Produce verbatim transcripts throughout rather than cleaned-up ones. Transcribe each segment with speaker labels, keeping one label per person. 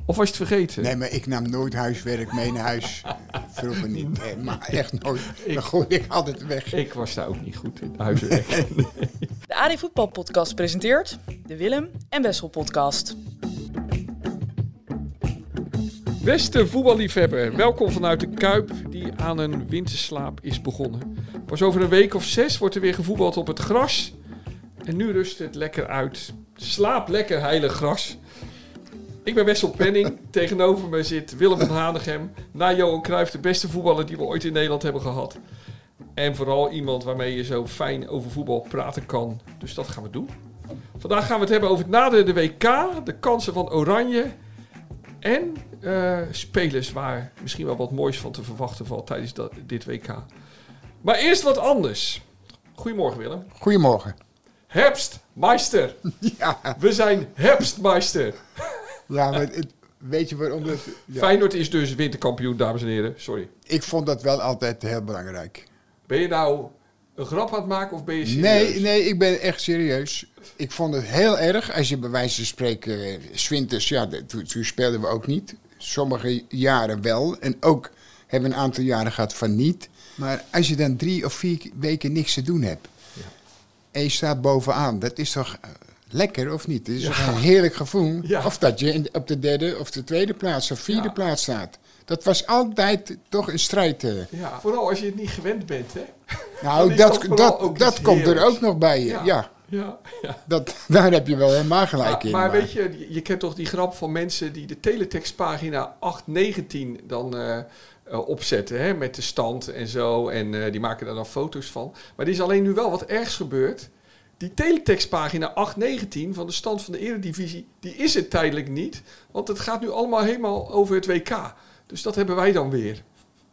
Speaker 1: Of was je het vergeten?
Speaker 2: Nee, maar ik nam nooit huiswerk mee naar huis. Vroeger niet. Nee, maar echt nooit. Dan gooide ik altijd weg.
Speaker 1: Ik was daar ook niet goed in, huiswerk.
Speaker 3: De A D Voetbal Podcast presenteert de Willem en Wessel Podcast.
Speaker 1: Beste voetballiefhebber, welkom vanuit de Kuip die aan een winterslaap is begonnen. Pas over een week of zes wordt er weer gevoetbald op het gras. En nu rust het lekker uit. Slaap lekker, heilig gras. Ik ben Wessel Penning. Tegenover me zit Willem van Hanegem. Na Johan Cruijff de beste voetballer die we ooit in Nederland hebben gehad. En vooral iemand waarmee je zo fijn over voetbal praten kan. Dus dat gaan we doen. Vandaag gaan we het hebben over het naderende W K. De kansen van Oranje. En uh, spelers waar misschien wel wat moois van te verwachten valt tijdens dat, dit W K. Maar eerst wat anders. Goedemorgen Willem.
Speaker 2: Goedemorgen.
Speaker 1: Herfstmeister.
Speaker 2: Ja.
Speaker 1: We zijn herfstmeister.
Speaker 2: Ja, maar het, weet je waarom dat... Ja.
Speaker 1: Feyenoord is dus winterkampioen, dames en heren. Sorry.
Speaker 2: Ik vond dat wel altijd heel belangrijk.
Speaker 1: Ben je nou een grap aan het maken of ben je serieus?
Speaker 2: Nee, nee, ik ben echt serieus. Ik vond het heel erg als je bij wijze van spreken... Uh, 's winters, ja, toen, toen speelden we ook niet. Sommige jaren wel. En ook hebben een aantal jaren gehad van niet. Maar als je dan drie of vier weken niks te doen hebt... Ja. En je staat bovenaan, dat is toch... Uh, lekker of niet? Het is ja. een heerlijk gevoel. Ja. Of dat je op de derde of de tweede plaats of vierde ja. plaats staat. Dat was altijd toch een strijd. Uh.
Speaker 1: Ja, vooral als je het niet gewend bent, hè?
Speaker 2: Nou, dat, dat, dat, dat komt er ook nog bij je. Ja. ja.
Speaker 1: ja. ja.
Speaker 2: Dat, daar heb je wel helemaal gelijk
Speaker 1: maar,
Speaker 2: in.
Speaker 1: Maar, maar weet je, je kent toch die grap van mensen die de teletextpagina acht negentien dan uh, uh, opzetten, hè? Met de stand en zo. En uh, die maken daar dan foto's van. Maar er is alleen nu wel wat ergs gebeurd. Die teletextpagina acht negentien van de stand van de Eredivisie, die is het tijdelijk niet. Want het gaat nu allemaal helemaal over het W K. Dus dat hebben wij dan weer.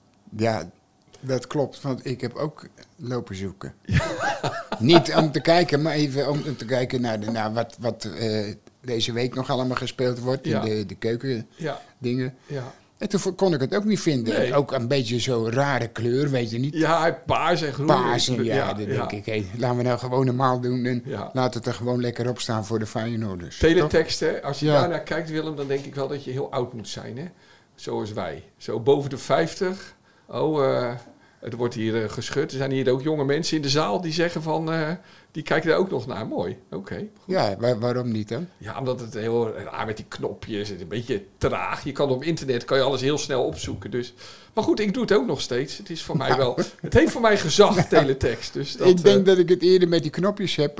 Speaker 2: Ja, dat klopt. Want ik heb ook lopen zoeken. Ja. Niet om te kijken, maar even om, om te kijken naar, de, naar wat, wat uh, deze week nog allemaal gespeeld wordt. Ja. In de, de keuken ja. dingen. Ja. En toen kon ik het ook niet vinden. Nee. Ook een beetje zo'n rare kleur, weet je niet.
Speaker 1: Ja, paars en groen.
Speaker 2: Paars en ja, ja, dan ja. denk ik, hey, laten we nou gewoon normaal doen en
Speaker 1: ja.
Speaker 2: laat het er gewoon lekker op staan voor de Feyenoorders.
Speaker 1: Teletext, hè? Als je ja. daarnaar kijkt, Willem, dan denk ik wel dat je heel oud moet zijn, hè? Zoals wij. Zo boven de vijftig. Oh, uh, het wordt hier uh, geschud. Er zijn hier ook jonge mensen in de zaal die zeggen van... Uh, die kijken daar ook nog naar. Mooi. Oké. Okay,
Speaker 2: ja, waar, waarom niet dan?
Speaker 1: Ja, omdat het heel raar met die knopjes. Het een beetje traag. Je kan op internet kan je alles heel snel opzoeken. Dus. Maar goed, ik doe het ook nog steeds. Het is voor mij wel... Het heeft voor mij gezag, ja. teletext. Dus dat,
Speaker 2: ik denk
Speaker 1: uh,
Speaker 2: dat ik het eerder met die knopjes heb...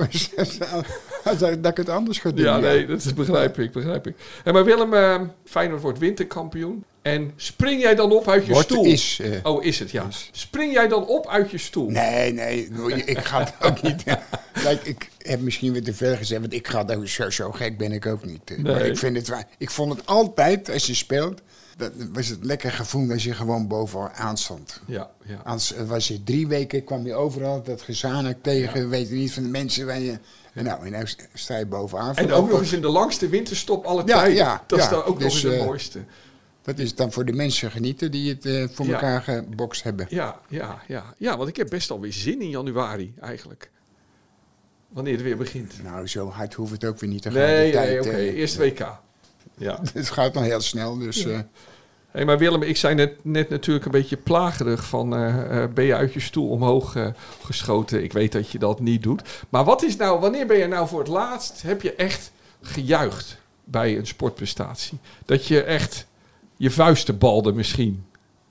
Speaker 2: als dat ik het anders ga doen.
Speaker 1: Ja, nee, dat is, begrijp ik, begrijp ik. En maar Willem, uh, Feyenoord wordt winterkampioen. En spring jij dan op uit je
Speaker 2: Wordt
Speaker 1: stoel?
Speaker 2: Is, uh,
Speaker 1: oh, is het, ja.
Speaker 2: Is.
Speaker 1: Spring jij dan op uit je stoel?
Speaker 2: Nee, nee, ik ga het ook niet. Kijk, ik heb misschien weer te veel gezegd, want ik ga het ook zo, zo gek ben ik ook niet. Nee. Maar ik, vind het, ik vond het altijd, als je speelt, dat was het lekker gevoel als je gewoon bovenaan stond.
Speaker 1: Ja, ja.
Speaker 2: Als was je drie weken, kwam je overal dat gezanik tegen, ja. weet je niet, van de mensen waar je... Ja. Nou, en nou sta je bovenaan.
Speaker 1: En ook nog eens in de langste winterstop alle ja, tijden. Ja, dat ja, is dan ook dus, nog eens het uh, mooiste.
Speaker 2: Dat is dan voor de mensen genieten die het uh, voor ja. elkaar gebokst hebben.
Speaker 1: Ja, ja, ja. ja, want ik heb best alweer zin in januari eigenlijk. Wanneer het weer begint.
Speaker 2: Nou, zo hard hoeft het ook weer niet te gaan.
Speaker 1: Nee, nee oké. Okay. Eerst W K.
Speaker 2: Ja. Het gaat nog heel snel, dus... Ja. Uh,
Speaker 1: Hey, maar Willem, ik zei net, net natuurlijk een beetje plagerig van... Uh, uh, ben je uit je stoel omhoog uh, geschoten? Ik weet dat je dat niet doet. Maar wat is nou, wanneer ben je nou voor het laatst... heb je echt gejuicht bij een sportprestatie? Dat je echt je vuisten balde misschien?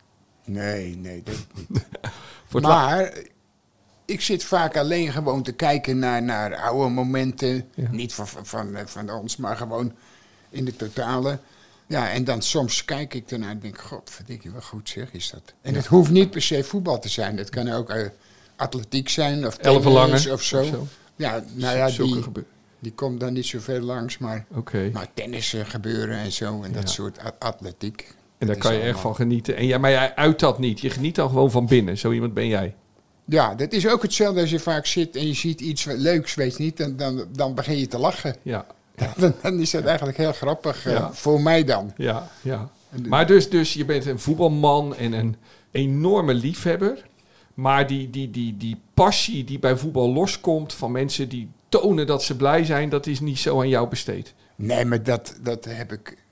Speaker 2: Nee, nee, dat niet. Maar la- ik zit vaak alleen gewoon te kijken naar, naar oude momenten. Ja. Niet van, van, van, van ons, maar gewoon in de totale... Ja, en dan soms kijk ik ernaar en denk, godverdikke, wat goed zeg is dat. En ja. het hoeft niet per se voetbal te zijn. Het kan ook uh, atletiek zijn of tennis of zo. of zo. Ja, nou ja, die, die komt dan niet zoveel langs, maar, okay. maar tennis uh, gebeuren en zo. En dat ja. soort a- atletiek.
Speaker 1: En daar kan je allemaal echt van genieten. En ja, maar jij uit dat niet. Je geniet dan gewoon van binnen. Zo iemand ben jij.
Speaker 2: Ja, dat is ook hetzelfde als je vaak zit en je ziet iets leuks, weet je niet. En dan, dan begin je te lachen.
Speaker 1: Ja.
Speaker 2: Ja. Dan, dan is dat eigenlijk heel grappig, uh, ja. voor mij dan.
Speaker 1: Ja, ja. Maar dus, dus je bent een voetbalman en een enorme liefhebber. Maar die, die, die, die passie die bij voetbal loskomt van mensen die tonen dat ze blij zijn... dat is niet zo aan jou besteed.
Speaker 2: Nee, maar dat, dat heb ik...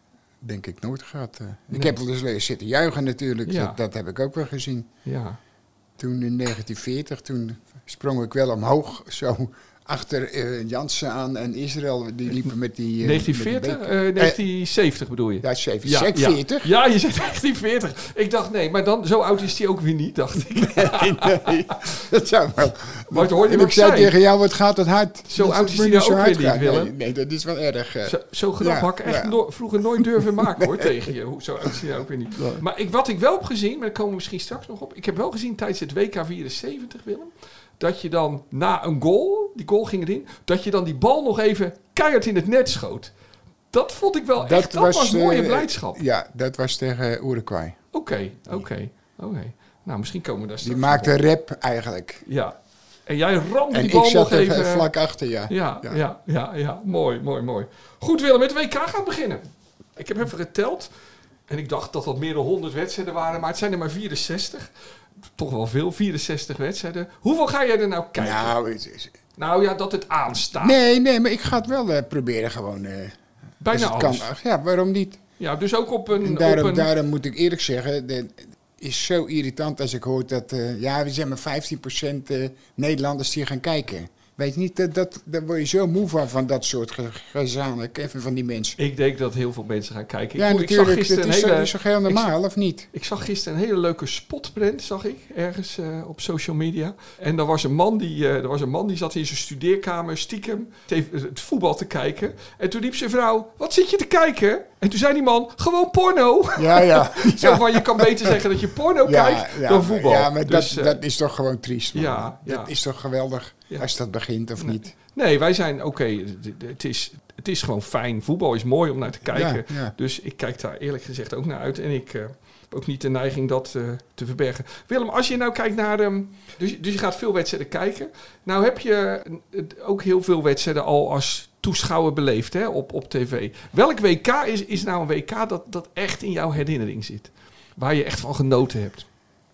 Speaker 2: denk ik nooit gehad. Uh.
Speaker 1: Nee.
Speaker 2: Ik heb wel eens zitten juichen natuurlijk,
Speaker 1: Ja.
Speaker 2: dat, dat heb ik ook wel gezien.
Speaker 1: Ja.
Speaker 2: Toen in negentien veertig, toen sprong ik wel omhoog, zo achter uh, Jansen aan en Israël, die liepen met die... Uh,
Speaker 1: negentien
Speaker 2: met die
Speaker 1: veertig?
Speaker 2: beker.
Speaker 1: Uh, negentien zeventig bedoel je?
Speaker 2: Ja, zeven,
Speaker 1: Ja,
Speaker 2: zeg
Speaker 1: ja.
Speaker 2: veertig.
Speaker 1: Ja, je zegt negentien veertig. Ik dacht, nee, maar dan, zo oud is hij ook weer niet, dacht ik.
Speaker 2: Nee, nee, dat zou wel.
Speaker 1: Maar het hoorde je
Speaker 2: En
Speaker 1: wat
Speaker 2: ik zei
Speaker 1: zei.
Speaker 2: tegen jou, wat gaat het hard?
Speaker 1: Zo
Speaker 2: Dat
Speaker 1: oud is
Speaker 2: moet
Speaker 1: hij
Speaker 2: niet
Speaker 1: nou
Speaker 2: zo
Speaker 1: ook
Speaker 2: hard
Speaker 1: weer niet,
Speaker 2: gaan.
Speaker 1: Willem.
Speaker 2: Nee, nee, dat is wel erg. Uh,
Speaker 1: Zo, zo grap
Speaker 2: Ja,
Speaker 1: had ik echt
Speaker 2: ja.
Speaker 1: no- vroeger nooit durven maken hoor, tegen je. Hoe, zo oud is hij nou ook weer niet. Maar ik, wat ik wel heb gezien, maar daar komen we misschien straks nog op. Ik heb wel gezien tijdens het W K vierenzeventig, Willem. Dat je dan na een goal, die goal ging erin, dat je dan die bal nog even keihard in het net schoot. Dat vond ik wel
Speaker 2: Dat
Speaker 1: echt, dat was,
Speaker 2: was,
Speaker 1: mooie
Speaker 2: uh,
Speaker 1: blijdschap.
Speaker 2: Ja, dat was tegen Uruguay.
Speaker 1: Oké, oké, oké. Nou, misschien komen we daar straks
Speaker 2: Die maakte
Speaker 1: nog op.
Speaker 2: rap eigenlijk.
Speaker 1: Ja. En jij ramde
Speaker 2: En
Speaker 1: die
Speaker 2: ik
Speaker 1: bal
Speaker 2: zat
Speaker 1: nog
Speaker 2: er
Speaker 1: even...
Speaker 2: vlak achter, ja.
Speaker 1: Ja,
Speaker 2: Ja.
Speaker 1: ja, ja, ja, mooi, mooi, mooi. Goed Willem, het W K gaat beginnen. Ik heb even geteld. En ik dacht dat dat meer dan honderd wedstrijden waren. Maar het zijn er maar vierenzestig. Toch wel veel, vierenzestig wedstrijden. Hoeveel ga jij er nou kijken? Nou,
Speaker 2: Nou, het is,
Speaker 1: ja, dat het aanstaat.
Speaker 2: nee, nee, maar ik ga het wel uh, proberen gewoon. Uh,
Speaker 1: Bijna
Speaker 2: als het
Speaker 1: alles.
Speaker 2: kan. Ach, ja, waarom niet?
Speaker 1: Ja, dus ook op een...
Speaker 2: En daarom,
Speaker 1: op een
Speaker 2: daarom moet ik eerlijk zeggen, het is zo irritant als ik hoor dat, uh, ja, we zijn maar vijftien procent uh, Nederlanders die gaan kijken. Weet je niet, dat, dat, daar word je zo moe van, van dat soort ge- gezanik, even van die mensen.
Speaker 1: Ik denk dat heel veel mensen gaan kijken.
Speaker 2: Ja,
Speaker 1: ik, ik zag
Speaker 2: natuurlijk,
Speaker 1: gisteren
Speaker 2: dat
Speaker 1: een
Speaker 2: is,
Speaker 1: hele...
Speaker 2: toch- is toch heel normaal, of niet?
Speaker 1: Ik zag gisteren een hele leuke spotprint, zag ik, ergens uh, op social media. En er was, een man die, uh, er was een man die zat in zijn studeerkamer stiekem het, het voetbal te kijken. En toen riep zijn vrouw, wat zit je te kijken? En toen zei die man, gewoon porno.
Speaker 2: Ja, ja.
Speaker 1: Zo van, je kan beter zeggen dat je porno kijkt dan voetbal.
Speaker 2: Ja, maar
Speaker 1: Dus,
Speaker 2: dat,
Speaker 1: uh,
Speaker 2: dat is toch gewoon triest, man.
Speaker 1: ja, ja.
Speaker 2: Dat is toch geweldig
Speaker 1: Ja.
Speaker 2: als dat begint, of
Speaker 1: Nee.
Speaker 2: niet?
Speaker 1: Nee, wij zijn, oké, okay, het, is, het is gewoon fijn. Voetbal is mooi om naar te kijken.
Speaker 2: Ja, ja.
Speaker 1: Dus ik kijk daar eerlijk gezegd ook naar uit. En ik uh, heb ook niet de neiging dat uh, te verbergen. Willem, als je nou kijkt naar... Um, dus, dus je gaat veel wedstrijden kijken. Nou heb je uh, ook heel veel wedstrijden al als toeschouwer beleefd, hè, op, op tv. Welk W K is, is nou een W K dat, dat echt in jouw herinnering zit? Waar je echt van genoten hebt?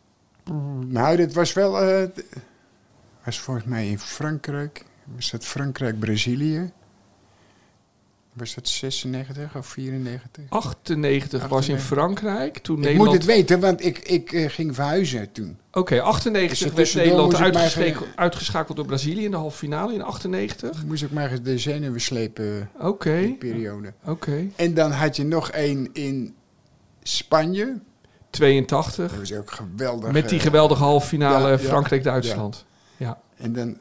Speaker 2: Nou, dit was wel... Uh, was volgens mij in Frankrijk. Was dat Frankrijk-Brazilië? Was dat zesennegentig of vierennegentig?
Speaker 1: achtennegentig was in Frankrijk. Toen
Speaker 2: Ik
Speaker 1: Nederland...
Speaker 2: moet het weten, want ik, ik uh, ging verhuizen toen.
Speaker 1: Oké, okay, achtennegentig
Speaker 2: Dus
Speaker 1: werd
Speaker 2: tussendoor
Speaker 1: Nederland
Speaker 2: moest ik mij
Speaker 1: uitgeschakeld,
Speaker 2: ge-
Speaker 1: uitgeschakeld door Brazilië in de halve finale in achtennegentig.
Speaker 2: Toen moest ik maar eens de zenuwen slepen,
Speaker 1: Oké, okay.
Speaker 2: die periode.
Speaker 1: Oké. Okay.
Speaker 2: En dan had je nog één in Spanje.
Speaker 1: tweeëntachtig.
Speaker 2: Dat was ook geweldig.
Speaker 1: Met die
Speaker 2: uh,
Speaker 1: geweldige halve finale
Speaker 2: ja, ja,
Speaker 1: Frankrijk-Duitsland. Ja. ja.
Speaker 2: En dan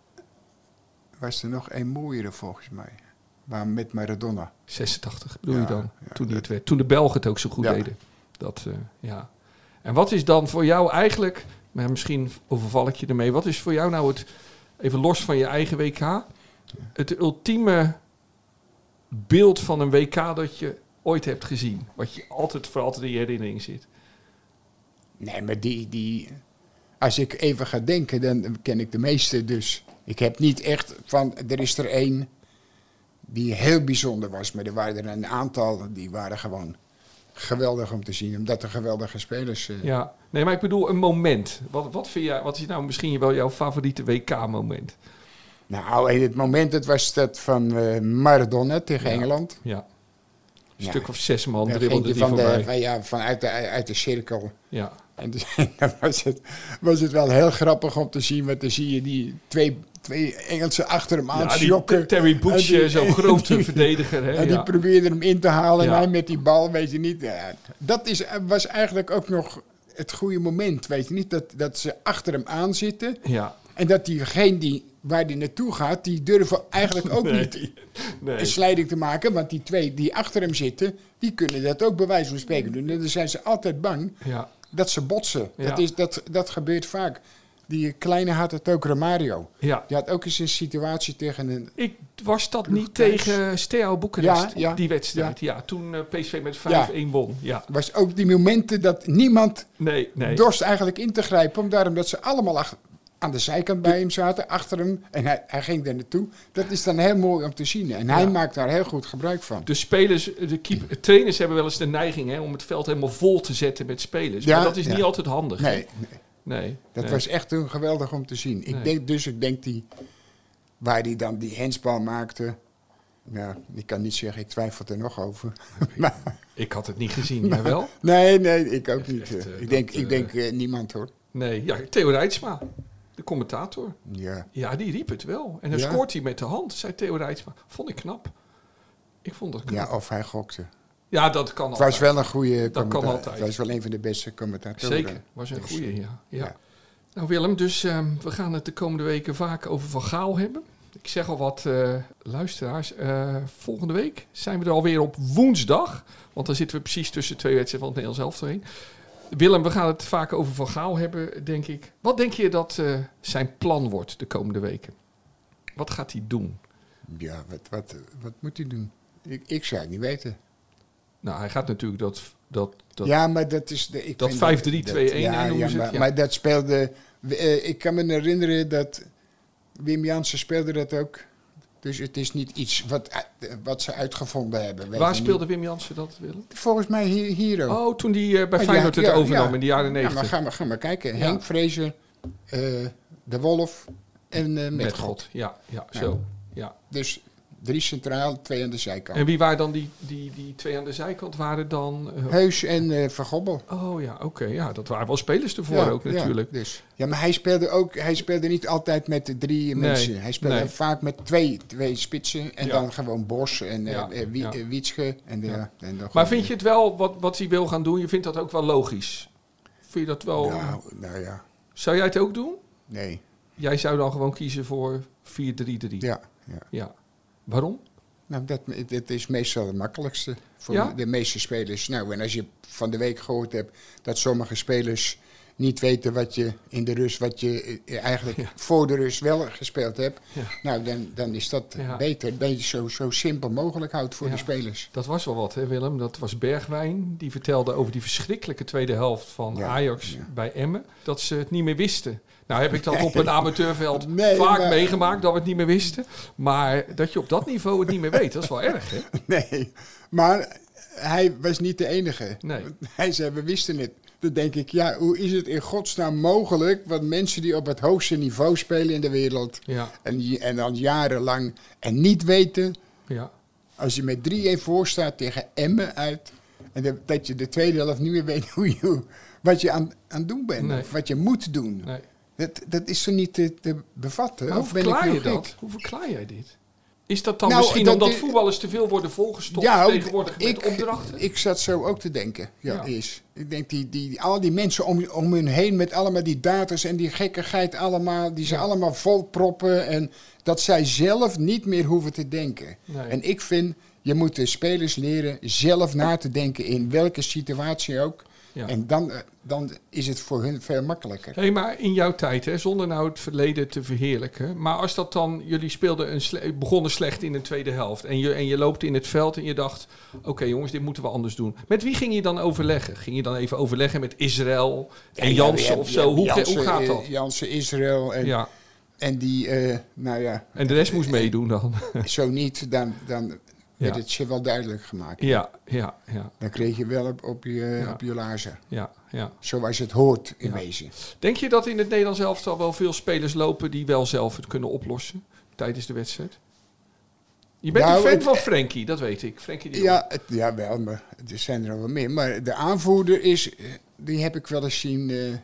Speaker 2: was er nog één mooiere volgens mij. Maar met Maradona.
Speaker 1: zesentachtig bedoel
Speaker 2: Ja,
Speaker 1: je dan?
Speaker 2: ja,
Speaker 1: toen, die
Speaker 2: dat-
Speaker 1: het werd. Toen de Belgen het ook zo goed
Speaker 2: Ja.
Speaker 1: deden. Dat, uh, ja. En wat is dan voor jou eigenlijk... Maar misschien overval ik je ermee. Wat is voor jou nou het... Even los van je eigen W K... Het ultieme beeld van een W K dat je ooit hebt gezien. Wat je altijd voor altijd in je herinnering zit.
Speaker 2: Nee, maar die, die... Als ik even ga denken, dan ken ik de meeste dus. Ik heb niet echt van... Er is er één die heel bijzonder was. Maar er waren er een aantal die waren gewoon geweldig om te zien. Omdat er geweldige spelers... Uh,
Speaker 1: Ja, nee, maar ik bedoel een moment. Wat, wat, vind jij, wat is nou misschien wel jouw favoriete W K-moment?
Speaker 2: Nou, in het moment, het was dat van uh, Maradona tegen
Speaker 1: Ja.
Speaker 2: Engeland.
Speaker 1: Ja. Een
Speaker 2: Ja.
Speaker 1: stuk of zes man
Speaker 2: Dan
Speaker 1: dribbelde
Speaker 2: ging
Speaker 1: die
Speaker 2: je van
Speaker 1: voorbij.
Speaker 2: de, van, ja, vanuit de, uit de cirkel.
Speaker 1: Ja.
Speaker 2: En dus, dan was het, was het wel heel grappig om te zien. Want dan zie je die twee, twee Engelsen achter hem aan
Speaker 1: Ja, die
Speaker 2: schokken.
Speaker 1: Terry Butch,
Speaker 2: En die-
Speaker 1: zo'n grote
Speaker 2: die-
Speaker 1: verdediger. Hè?
Speaker 2: En die
Speaker 1: Ja.
Speaker 2: probeerde hem in te halen.
Speaker 1: Ja.
Speaker 2: En hij met die bal, weet je niet. Ja, dat is, was eigenlijk ook nog het goede moment, weet je niet. Dat, dat ze achter hem aan zitten.
Speaker 1: Ja.
Speaker 2: En dat diegene die, waar die naartoe gaat, die durven eigenlijk ook
Speaker 1: Nee.
Speaker 2: niet
Speaker 1: Nee.
Speaker 2: een slijding te maken. Want die twee die achter hem zitten, die kunnen dat ook bij wijze van spreken doen. En dan zijn ze altijd bang
Speaker 1: Ja.
Speaker 2: dat ze botsen.
Speaker 1: Ja.
Speaker 2: Dat, is, dat, dat gebeurt vaak. Die kleine had het ook, Romario.
Speaker 1: Ja.
Speaker 2: Die had ook eens een situatie tegen een...
Speaker 1: Ik was dat
Speaker 2: Ploeg
Speaker 1: niet
Speaker 2: thuis.
Speaker 1: tegen Steaua Boekarest,
Speaker 2: Ja, ja,
Speaker 1: die wedstrijd. Ja, toen uh, P S V met vijf één won. Ja.
Speaker 2: was ook die momenten dat niemand
Speaker 1: Nee, nee.
Speaker 2: dorst eigenlijk in te grijpen. Om daarom dat ze allemaal ach- aan de zijkant bij hem zaten, achter hem. En hij, hij ging daar naartoe. Dat is dan heel mooi om te zien. En hij
Speaker 1: Ja.
Speaker 2: maakt daar heel goed gebruik van.
Speaker 1: De spelers, de keeper, trainers hebben wel eens de neiging hè, om het veld helemaal vol te zetten met spelers.
Speaker 2: Ja,
Speaker 1: maar dat is
Speaker 2: ja.
Speaker 1: niet altijd handig. hè?
Speaker 2: Nee, nee.
Speaker 1: nee
Speaker 2: dat
Speaker 1: nee.
Speaker 2: was echt een geweldig om te zien. Ik
Speaker 1: Nee.
Speaker 2: denk, dus ik denk die, waar hij dan die hensbal maakte. Ja, ik kan niet zeggen, ik twijfel er nog over. maar,
Speaker 1: ik had het niet gezien, jij wel?
Speaker 2: Nee, nee, ik ook niet.
Speaker 1: Echt, uh,
Speaker 2: ik denk,
Speaker 1: dat,
Speaker 2: ik denk uh, niemand hoor.
Speaker 1: Nee, ja, Theo Reitsma, de commentator.
Speaker 2: Ja.
Speaker 1: Ja, die riep het wel. En dan
Speaker 2: ja?
Speaker 1: scoort hij met de hand, zei Theo Reitsma. Vond ik knap. Ik vond dat knap.
Speaker 2: Ja, of hij gokte.
Speaker 1: Ja, dat kan
Speaker 2: het
Speaker 1: altijd.
Speaker 2: was wel een goede
Speaker 1: Dat kan altijd.
Speaker 2: Het was wel een van de beste commentatoren.
Speaker 1: Zeker, was een
Speaker 2: dus,
Speaker 1: goede, ja. ja.
Speaker 2: ja.
Speaker 1: Nou Willem, dus uh, we gaan het de komende weken vaak over Van Gaal hebben. Ik zeg al wat, uh, luisteraars. Uh, volgende week zijn we er alweer op woensdag. Want dan zitten we precies tussen twee wedstrijden van het Nederlands elftal heen. Willem, we gaan het vaak over Van Gaal hebben, denk ik. Wat denk je dat uh, zijn plan wordt de komende weken? Wat gaat hij doen?
Speaker 2: Ja, wat, wat, wat moet hij doen? Ik, ik zou het niet weten.
Speaker 1: Nou, hij gaat natuurlijk dat... dat, dat
Speaker 2: ja, maar dat is... De, ik
Speaker 1: dat vijf drie twee een
Speaker 2: ja,
Speaker 1: noemen
Speaker 2: ja,
Speaker 1: ze
Speaker 2: maar,
Speaker 1: het. Ja.
Speaker 2: maar dat speelde... Uh, ik kan me herinneren dat Wim Jansen speelde dat ook. Dus het is niet iets wat, wat ze uitgevonden hebben. Weet
Speaker 1: Waar speelde
Speaker 2: niet.
Speaker 1: Wim Jansen dat, Willem?
Speaker 2: Volgens mij hier, hier ook.
Speaker 1: Oh, toen die uh, bij
Speaker 2: ja,
Speaker 1: Feyenoord het
Speaker 2: ja,
Speaker 1: overnam
Speaker 2: ja.
Speaker 1: in de jaren negentig.
Speaker 2: Ja, maar ga maar, ga maar kijken.
Speaker 1: Ja.
Speaker 2: Henk Vrezer, uh, De Wolf en uh, Met God.
Speaker 1: Ja, ja,
Speaker 2: ja.
Speaker 1: zo. Ja.
Speaker 2: Dus drie centraal, twee aan de zijkant.
Speaker 1: En wie waren dan die, die, die twee aan de zijkant? Waren dan... Uh...
Speaker 2: Heus en uh, Van Gobbel.
Speaker 1: Oh ja, oké. Okay. Ja, dat waren wel spelers ervoor
Speaker 2: ja,
Speaker 1: ook natuurlijk.
Speaker 2: Ja, dus. ja, maar hij speelde ook... Hij speelde niet altijd met de drie nee, mensen. Hij speelde
Speaker 1: nee.
Speaker 2: vaak met twee, twee spitsen. En
Speaker 1: ja.
Speaker 2: dan gewoon Bos en
Speaker 1: ja,
Speaker 2: uh, wie,
Speaker 1: ja.
Speaker 2: uh, Wietsche. En de,
Speaker 1: ja.
Speaker 2: en de
Speaker 1: maar vind je het wel, wat, wat hij wil gaan doen, je vindt dat ook wel logisch? Vind je dat wel...
Speaker 2: Nou, nou ja.
Speaker 1: Zou jij het ook doen?
Speaker 2: Nee.
Speaker 1: Jij zou dan gewoon kiezen voor vier drie drie?
Speaker 2: Ja, ja.
Speaker 1: ja. Waarom?
Speaker 2: Nou, dat, dat is meestal het makkelijkste voor
Speaker 1: ja?
Speaker 2: de meeste spelers. Nou, en als je van de week gehoord hebt dat sommige spelers niet weten wat je in de rust, wat je eigenlijk ja. voor de rust wel gespeeld hebt,
Speaker 1: ja.
Speaker 2: nou, dan, dan is dat
Speaker 1: ja.
Speaker 2: beter. Dat je zo, zo simpel mogelijk houdt voor
Speaker 1: ja.
Speaker 2: de spelers.
Speaker 1: Dat was wel wat, hè Willem? Dat was Bergwijn. Die vertelde over die verschrikkelijke tweede helft van ja. Ajax ja. bij Emmen. Dat ze het niet meer wisten. Nou heb ik dat nee. op een amateurveld nee, vaak maar... meegemaakt, dat we het niet meer wisten. Maar dat je op dat niveau het niet meer weet, dat is wel erg, hè?
Speaker 2: Nee, maar hij was niet de enige.
Speaker 1: Nee.
Speaker 2: Hij zei, we wisten het. Dan denk ik, ja, hoe is het in godsnaam mogelijk... want mensen die op het hoogste niveau spelen in de wereld...
Speaker 1: Ja.
Speaker 2: En, en dan jarenlang en niet weten...
Speaker 1: Ja.
Speaker 2: als je met drie een voor staat tegen Emmen uit... en de, dat je de tweede helft niet meer weet hoe je, wat je aan het doen bent...
Speaker 1: Nee.
Speaker 2: of wat je moet doen...
Speaker 1: Nee.
Speaker 2: Dat, dat is er niet te, te bevatten.
Speaker 1: Maar hoe verklaar je dat? Hoe verklaar jij dit? Is dat dan nou, misschien dat omdat die, voetballers te veel worden volgestopt ja, tegenwoordig ik, met opdrachten?
Speaker 2: Ik zat zo ook te denken. Ja, ja. Is. Ik denk, die, die, al die mensen om, om hun heen met allemaal die data's en die gekkigheid allemaal, die ze ja. allemaal volproppen. En dat zij zelf niet meer hoeven te denken.
Speaker 1: Nee.
Speaker 2: En ik vind, je moet de spelers leren zelf na te denken in welke situatie ook. Ja. En dan, dan is het voor hun veel makkelijker.
Speaker 1: Hey, maar in jouw tijd, hè, zonder nou het verleden te verheerlijken. Maar als dat dan, jullie speelden een sle- begonnen slecht in de tweede helft. En je, en je loopt in het veld en je dacht, oké okay, jongens, dit moeten we anders doen. Met wie ging je dan overleggen? Ging je dan even overleggen met Israël en ja, Jansen ja, of zo? Hoe, Jansen, hoe gaat dat?
Speaker 2: Jansen, Israël en, ja. en die, uh, nou ja.
Speaker 1: En de rest moest meedoen dan?
Speaker 2: Zo niet, dan... dan werd
Speaker 1: ja.
Speaker 2: het je wel duidelijk gemaakt.
Speaker 1: Ja, ja, ja.
Speaker 2: Dan kreeg je wel op, op je, ja. op je laarzen.
Speaker 1: Ja, ja.
Speaker 2: Zoals het hoort in
Speaker 1: ja.
Speaker 2: wezen.
Speaker 1: Denk je dat in het Nederlands elftal wel veel spelers lopen die wel zelf het kunnen oplossen tijdens de wedstrijd? Je bent nou, een fan het, van Frenkie, dat weet ik. Frenkie de Jong.
Speaker 2: Ja, het, ja, wel, maar er zijn er wel meer. Maar de aanvoerder is, die heb ik wel eens zien uh,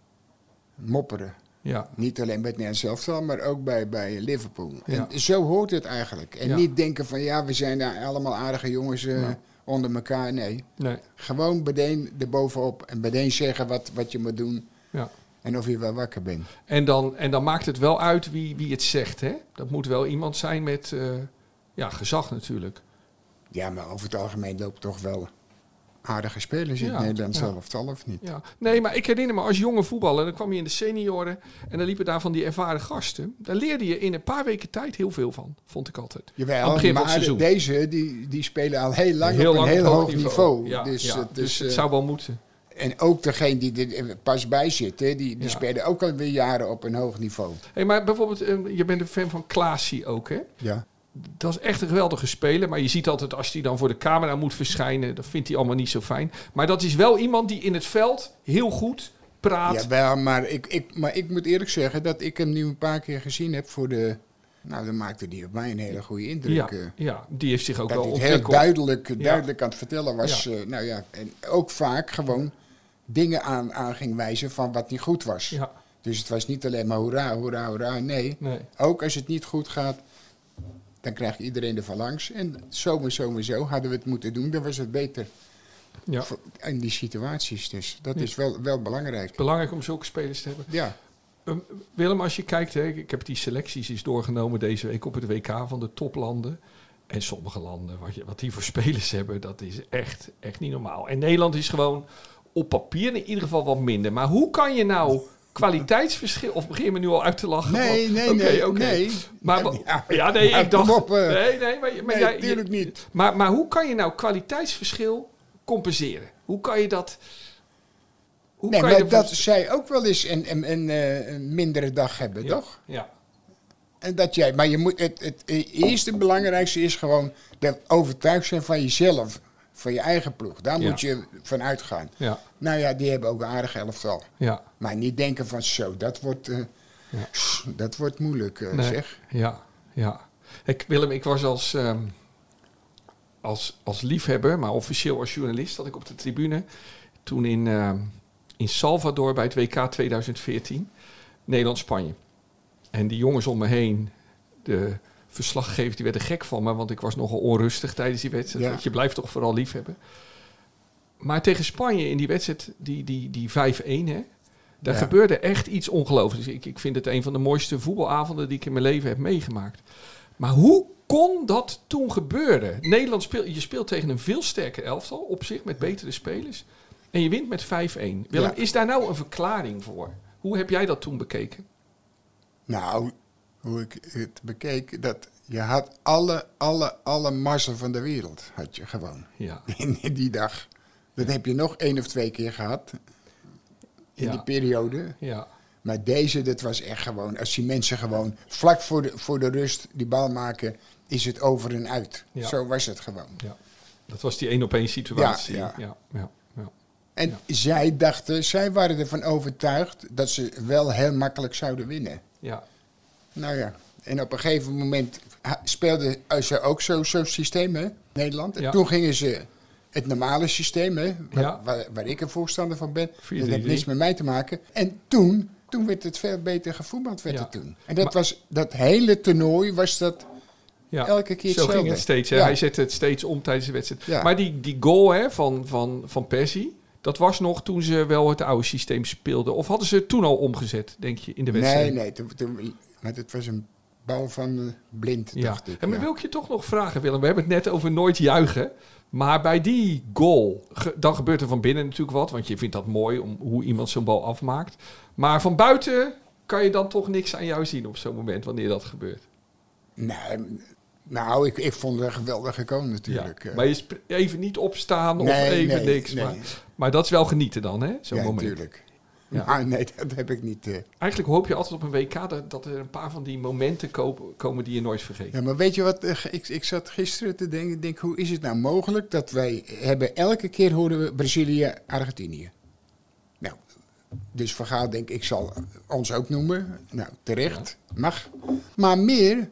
Speaker 2: mopperen.
Speaker 1: Ja.
Speaker 2: Niet alleen bij het Nederlands elftal, maar ook bij, bij Liverpool.
Speaker 1: Ja.
Speaker 2: En zo hoort het eigenlijk. En
Speaker 1: ja.
Speaker 2: niet denken van, ja, we zijn daar allemaal aardige jongens uh, ja. onder elkaar. Nee.
Speaker 1: nee.
Speaker 2: Gewoon meteen erbovenop en meteen zeggen wat, wat je moet doen.
Speaker 1: Ja.
Speaker 2: En of je wel wakker bent.
Speaker 1: En dan, en dan maakt het wel uit wie, wie het zegt, hè? Dat moet wel iemand zijn met uh, ja, gezag natuurlijk.
Speaker 2: Ja, maar over het algemeen loopt toch wel aardige spelers in
Speaker 1: ja,
Speaker 2: het Nederlands
Speaker 1: ja.
Speaker 2: elftal, of niet?
Speaker 1: Ja. Nee, maar ik herinner me als jonge voetballer, dan kwam je in de senioren en dan liepen daar van die ervaren gasten. Daar leerde je in een paar weken tijd heel veel van, vond ik altijd.
Speaker 2: Jawel, maar deze, die, die spelen al heel lang heel op lang een heel hoog niveau. niveau.
Speaker 1: Ja,
Speaker 2: dus,
Speaker 1: ja,
Speaker 2: uh,
Speaker 1: dus
Speaker 2: dus
Speaker 1: het
Speaker 2: uh,
Speaker 1: zou wel moeten.
Speaker 2: En ook degene die er pas bij zitten, die, die
Speaker 1: ja.
Speaker 2: spelen ook alweer jaren op een hoog niveau.
Speaker 1: Hey, maar bijvoorbeeld, uh, je bent een fan van Klaasie ook, hè?
Speaker 2: Ja.
Speaker 1: Dat is echt een geweldige speler. Maar je ziet altijd als hij dan voor de camera moet verschijnen, dat vindt hij allemaal niet zo fijn. Maar dat is wel iemand die in het veld heel goed praat.
Speaker 2: Ja, wel, maar ik, ik, maar ik moet eerlijk zeggen dat ik hem nu een paar keer gezien heb voor de, Nou, dan maakte die op mij een hele goede indruk.
Speaker 1: Ja,
Speaker 2: uh,
Speaker 1: ja, die heeft zich ook
Speaker 2: dat
Speaker 1: wel
Speaker 2: hij
Speaker 1: ontwikkeld.
Speaker 2: heel duidelijk, duidelijk
Speaker 1: ja.
Speaker 2: aan het vertellen was.
Speaker 1: Ja.
Speaker 2: Uh, nou ja, en ook vaak gewoon dingen aan, aan ging wijzen van wat niet goed was.
Speaker 1: Ja.
Speaker 2: Dus het was niet alleen maar hoera, hoera, hoera. Nee,
Speaker 1: nee.
Speaker 2: ook als het niet goed gaat, dan krijgt iedereen er van langs. En zo en zo en zo hadden we het moeten doen, dan was het beter.
Speaker 1: Ja.
Speaker 2: In die situaties dus. Dat
Speaker 1: ja.
Speaker 2: is wel, wel belangrijk.
Speaker 1: Belangrijk om zulke spelers te hebben.
Speaker 2: Ja.
Speaker 1: Um, Willem, als je kijkt, hè, ik heb die selecties is doorgenomen deze week op het W K van de toplanden. En sommige landen, wat, je, wat die voor spelers hebben, dat is echt, echt niet normaal. En Nederland is gewoon op papier in ieder geval wat minder. Maar hoe kan je nou kwaliteitsverschil... Of begin je me nu al uit te lachen?
Speaker 2: Nee, nee,
Speaker 1: okay,
Speaker 2: nee.
Speaker 1: okay.
Speaker 2: nee.
Speaker 1: Maar,
Speaker 2: ja,
Speaker 1: ja, nee, ik dacht...
Speaker 2: Op, uh,
Speaker 1: nee, nee, maar, maar
Speaker 2: nee,
Speaker 1: jij...
Speaker 2: natuurlijk niet.
Speaker 1: Maar, maar hoe kan je nou kwaliteitsverschil compenseren? Hoe kan je dat... Hoe
Speaker 2: nee,
Speaker 1: kan
Speaker 2: maar
Speaker 1: je
Speaker 2: dat zij ook wel eens een, een, een, een mindere dag hebben,
Speaker 1: ja,
Speaker 2: toch?
Speaker 1: Ja.
Speaker 2: En dat jij, maar je moet, het, het, het eerste belangrijkste is gewoon dat overtuigd zijn van jezelf, van je eigen ploeg. Daar
Speaker 1: ja.
Speaker 2: moet je van uitgaan.
Speaker 1: Ja.
Speaker 2: Nou ja, die hebben ook een aardig elftal.
Speaker 1: Ja.
Speaker 2: Maar niet denken van zo, dat wordt, uh, ja. dat wordt moeilijk, uh,
Speaker 1: nee.
Speaker 2: zeg.
Speaker 1: Ja, ja. Ik, Willem, ik was als, um, als, als liefhebber, maar officieel als journalist, dat ik op de tribune toen in, uh, in Salvador bij het W K twintig veertien, Nederland-Spanje. En die jongens om me heen, de verslaggevers, die werden gek van me, want ik was nogal onrustig tijdens die wedstrijd. Ja. Want je blijft toch vooral liefhebben. Maar tegen Spanje in die wedstrijd, die, die, die vijf-een, hè, daar ja. gebeurde echt iets ongelooflijks. Ik, ik vind het een van de mooiste voetbalavonden die ik in mijn leven heb meegemaakt. Maar hoe kon dat toen gebeuren? Nederland speelt, je speelt tegen een veel sterker elftal, op zich met betere spelers. En je wint met vijf-een. Willem, ja. is daar nou een verklaring voor? Hoe heb jij dat toen bekeken?
Speaker 2: Nou, hoe ik het bekeek, dat je had alle, alle, alle massa van de wereld, had je gewoon.
Speaker 1: Ja.
Speaker 2: In die dag. Dat heb je nog één of twee keer gehad. In ja. die periode.
Speaker 1: Ja.
Speaker 2: Maar deze, dat was echt gewoon, als die mensen gewoon vlak voor de, voor de rust die bal maken, is het over en uit. Ja. Zo was het gewoon.
Speaker 1: Ja. Dat was die één op één situatie.
Speaker 2: Ja,
Speaker 1: ja. ja, ja, ja.
Speaker 2: En
Speaker 1: ja.
Speaker 2: zij dachten, zij waren ervan overtuigd dat ze wel heel makkelijk zouden winnen.
Speaker 1: Ja.
Speaker 2: Nou ja, en op een gegeven moment speelden ze ook zo'n zo systeem, hè, Nederland. En ja. toen gingen ze het normale systeem, hè, waar, ja. waar, waar ik een voorstander van ben. vier drie drie. Dat heeft niks met mij te maken. En toen, toen werd het veel beter gevoetbald werd ja. het toen. En dat, maar, was, dat hele toernooi was dat ja. elke keer hetzelfde.
Speaker 1: Zo ging het steeds. Hè? Ja. Hij zette het steeds om tijdens de wedstrijd.
Speaker 2: Ja.
Speaker 1: Maar die, die goal hè, van, van, van Persie, dat was nog toen ze wel het oude systeem speelden. Of hadden ze het toen al omgezet, denk je, in de wedstrijd?
Speaker 2: Nee, nee. Toen, toen, maar het was een bal van uh, Blind,
Speaker 1: ja.
Speaker 2: dacht ik.
Speaker 1: En maar
Speaker 2: ja.
Speaker 1: wil ik je toch nog vragen, Willem? We hebben het net over nooit juichen. Maar bij die goal, ge, dan gebeurt er van binnen natuurlijk wat. Want je vindt dat mooi, om hoe iemand zo'n bal afmaakt. Maar van buiten kan je dan toch niks aan jou zien op zo'n moment, wanneer dat gebeurt.
Speaker 2: Nee, nou, ik, ik vond het een geweldige goal natuurlijk.
Speaker 1: Ja, maar je sp- even niet opstaan of
Speaker 2: nee,
Speaker 1: even
Speaker 2: nee,
Speaker 1: niks.
Speaker 2: Nee.
Speaker 1: Maar, maar dat is wel genieten dan, hè? Zo'n
Speaker 2: ja,
Speaker 1: moment.
Speaker 2: Natuurlijk. Ja. Maar nee, dat heb ik niet. Uh...
Speaker 1: Eigenlijk hoop je altijd op een W K dat, dat er een paar van die momenten kopen, komen die je nooit vergeet.
Speaker 2: Ja, maar weet je wat? Uh, ik, ik zat gisteren te denken, denk, hoe is het nou mogelijk dat wij hebben elke keer horen we Brazilië, Argentinië. Nou, dus Van Gaal denk ik zal ons ook noemen. Nou, terecht, ja. mag. Maar meer